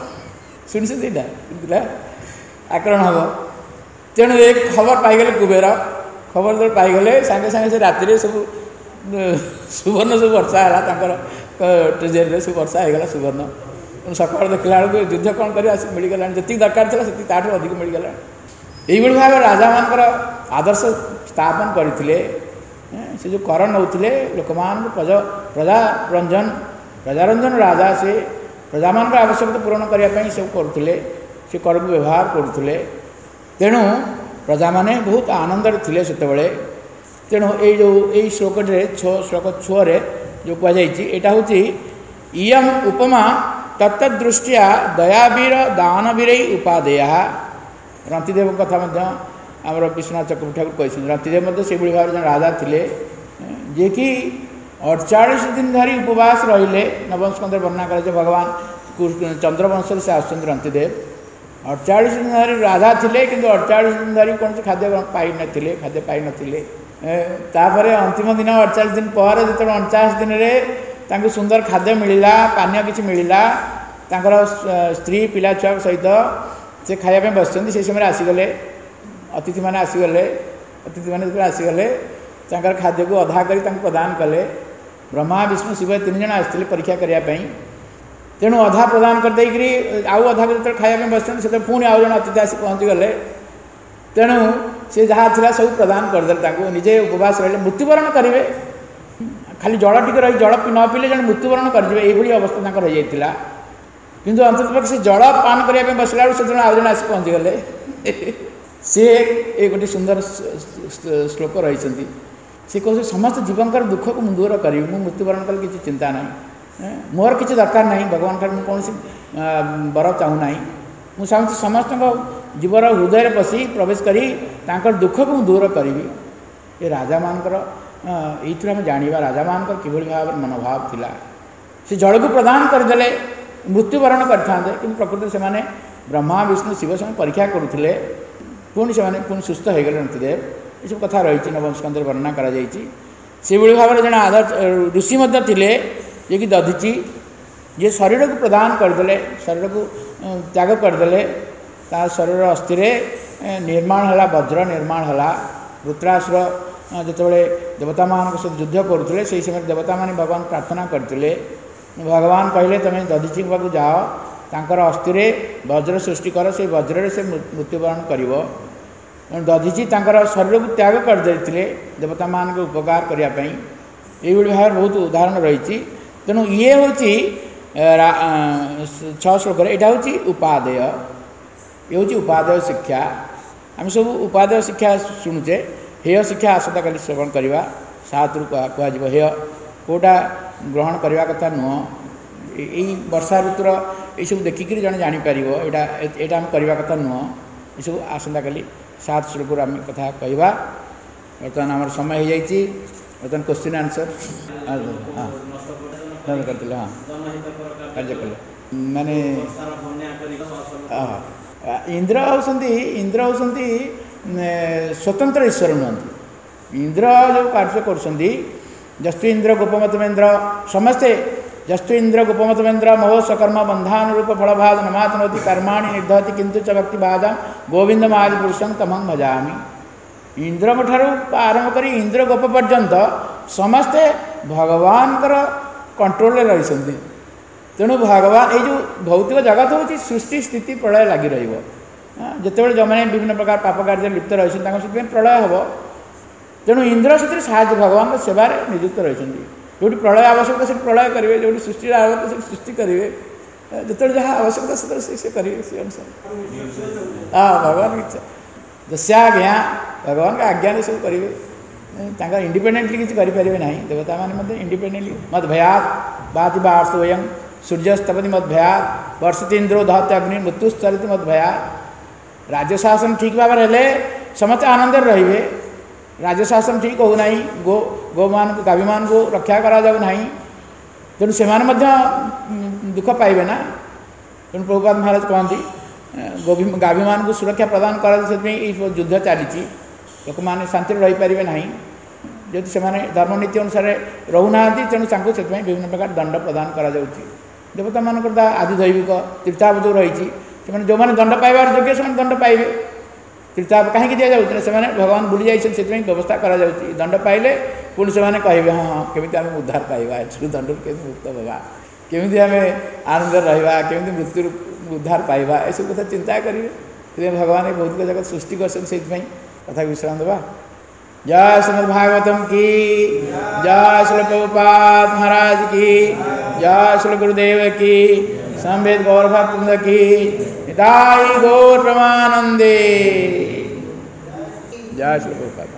शुणी आक्रमण हम तेणु एक खबर पाईगले कुबेर खबर जो पाईगले सांगे सांगे से राति सब सुवर्ण सब वर्षा है ट्रेजरी सब वर्षा होगा सुवर्ण सकाल देखला बेलू युद्ध कौन कर मिलगला जी दरकार था से अधिक मिलगला यही भाव राजा मान आदर्श स्थापन करते से जो कर नौले लोक मान प्रजा प्रजा रंजन प्रजारंजन राजा से प्रजा मान आवश्यकता पूरण करने सब करुले से कर को व्यवहार करुले तेणु प्रजा माने बहुत आनंद थे से तेणु ये जो यही श्लोक छ श्लोक छुअरे जो कहुचा हूँ इयम उपमा तत्दृष्टिया दयावीर दानवीर उपादेय रंतिदेव कथा आमर विश्वनाथ चक्रवर्ती ठाकुर कही रंतिदेव से भाव में राजा थे जे कि अड़चाश दिन धरी उपवास रहिले नवम स्कंदर वर्णना कर भगवान चंद्रवंश से आसुँच रंतिदेव अड़चाश दिन धरी राजा थे कि अड़चाश दिन धरी कौन से खाद्य पाई नथिले खाद्य पाई नथिले तापर अंतिम दिन अड़चाश दिन पर जो अणचाश दिन में सुंदर खाद्य मिलला पानीय किसी मिलला स्त्री पिला छुआ सहित से खायापी बस से समय आसीगले अतिथि मैंने आसीगले अतिथि मैंने जो आसीगले खाद्य को अधा कर प्रदान कले ब्रह्मा विष्णु शिव तीन जन आसते परीक्षा करने तेणु अधा प्रदान कर देकरी आउ अधा जो खायापी बस से पुणी आउ जन अतिथि आसी पहुँची गले तेणु सी जहाँ था सब प्रदान करदे निजे उपवास रहे मृत्युवरण करेंगे खाली जल टिके रही जल न पीले जन मृत्युवरण करें अवस्था रही जाता किंतु अंत से जल पान करने बसला से आउ जन आस पहुँचीगले सी ये गोटे सुंदर श्लोक रही सी कह समस्त जीवंकर दुख को मुझे दूर करी मु मृत्युवरण कल किसी चिंता ना मोर किसी दरकार ना भगवान ठार कौन वर चाहूना मुझे चाहूँ समस्त जीवर हृदय पशि प्रवेश करी दुख को मुझे दूर करी ये राजा मानकर ये आम जाना राजा मान कि भाव मनोभाव थिला से जल को प्रदान करदे मृत्युवरण करते कि प्रकृति से ब्रह्मा विष्णु शिव से परीक्षा करुले पुणी से पुणी सुस्थ हो गले नंददेव ये सब कथा रही नवम स्कंदे वर्णना कर भाव में जड़े आदर्श ऋषि थे ये कि दधीची ये शरीर को प्रदान करदे शरीर को त्याग करदे शरीर अस्थिर निर्माण है वज्र निर्माण है वृत्रासुर जितेबाला देवता मान सहित युद्ध करुले से समय देवता मान भगवान प्रार्थना करते भगवान कहले तुम दधीची पाक जाओ तांकर अस्थिर वज्र सृष्टि कर से वज्र से मृत्युवरण कर दधीची तांकर शरीर को त्याग करदे देवता मान के उपकार करने ये भाव बहुत उदाहरण रही तेणु ये हूँ छह श्लोक यहाँ हूँ उपादेय ये हूँ उपादेय शिक्षा आम सब उपादेय शिक्षा शुणुचे हेय शिक्षा आसंता काली श्रवण करवा सात रु कह हेय कौटा ग्रहण करने कथा नुह यही वर्षा ऋतुर ये सब देखिक जन जापर यहाँ आम करने कथा नुह ये सब आसंता काली सात श्लोक आम कथा कहवा बर्तमान आम समय हो जाए बर्तमान क्वेश्चन आंसर हाँ करते हाँ कार्य कले माने इंद्र होती इंद्र होती स्वतंत्र ईश्वर नुहति इंद्र जो कार्य कर इंद्र गोपमतमेन्द्र समस्ते जस्तु इंद्र गोपमतमेन्द्र मोह सकर्म बंधानुरूप फलभाग नमातनोति कर्माणि निर्धति किंतु च भक्ति बाधा गोविंद आदि पुरुषं तमं भजामि इंद्र ठारू आरंभ कर इंद्र गोप पर्यंत समस्ते भगवान कंट्रोल रही तेणु भगवान ये जो भौतिक जगत हूँ सृष्टि स्थिति प्रलय लगी रहिते जो मैंने विभिन्न प्रकार पाप कार्य लिप्त रही प्रलय हम तेणु इंद्र से साहय भगवान सेवार नियुक्त रही जो प्रलय आवश्यकता से प्रलय करेंगे जो सृष्टि आवश्यकता से सृष्टि करेंगे जो जहाँ आवश्यकता से करेंगे से अनुसार हाँ भगवान इच्छा जस्याज्ञा भगवान का आज्ञा सब करेंगे इंडिपेंडेंटली किसी करें ना देवता मैंने इंडिपेंडेंटली मद भयात बाति बास्तोयं सूर्यस्तपति मद भयात वर्षित इंद्रो दहते अग्नि मृत्युस्तरित मद भयात राज्य शासन ठीक भाव हेले समस्त आनंद रे राज्य शासन ठीक होना गो गो मान को गाभी मान को रक्षा करा जाऊ ना तेणु से दुख पाइबे ना तेणु प्रभुपाद महाराज कहती गोभी गाभी मान को सुरक्षा प्रदान कर युद्ध चली लोक मैंने शांति रही पारे ना जेहतु से धर्मनीति अनुसार रोना तेणु से विभिन्न प्रकार दंड प्रदान करा देवता मान आदि दैविक तीर्थाप जो रही जो मैंने दंड पाइबार योग्य से दंड पाइबे तीर्थाप कहीं दि जाऊँ से भगवान बुली जाइए व्यवस्था करा दंड पाइले पुणी से कहे हाँ हाँ केमी आम उद्धार पाइबा दंड केमी मुक्त होगा केमी आम आनंद रहा केमी मृत्यु उद्धार पाइबा यह सब कथा चिंता करेंगे भगवान भौतिक जगत सृष्टि कर कथा विश्राम देवा जय श्रीमद् भागवतम की जय श्री प्रभुपाद महाराज की जय श्री गुरुदेव की संवेद गौर भक्त की निताई गौर प्रमानंदे जय श्री प्रभुपाद।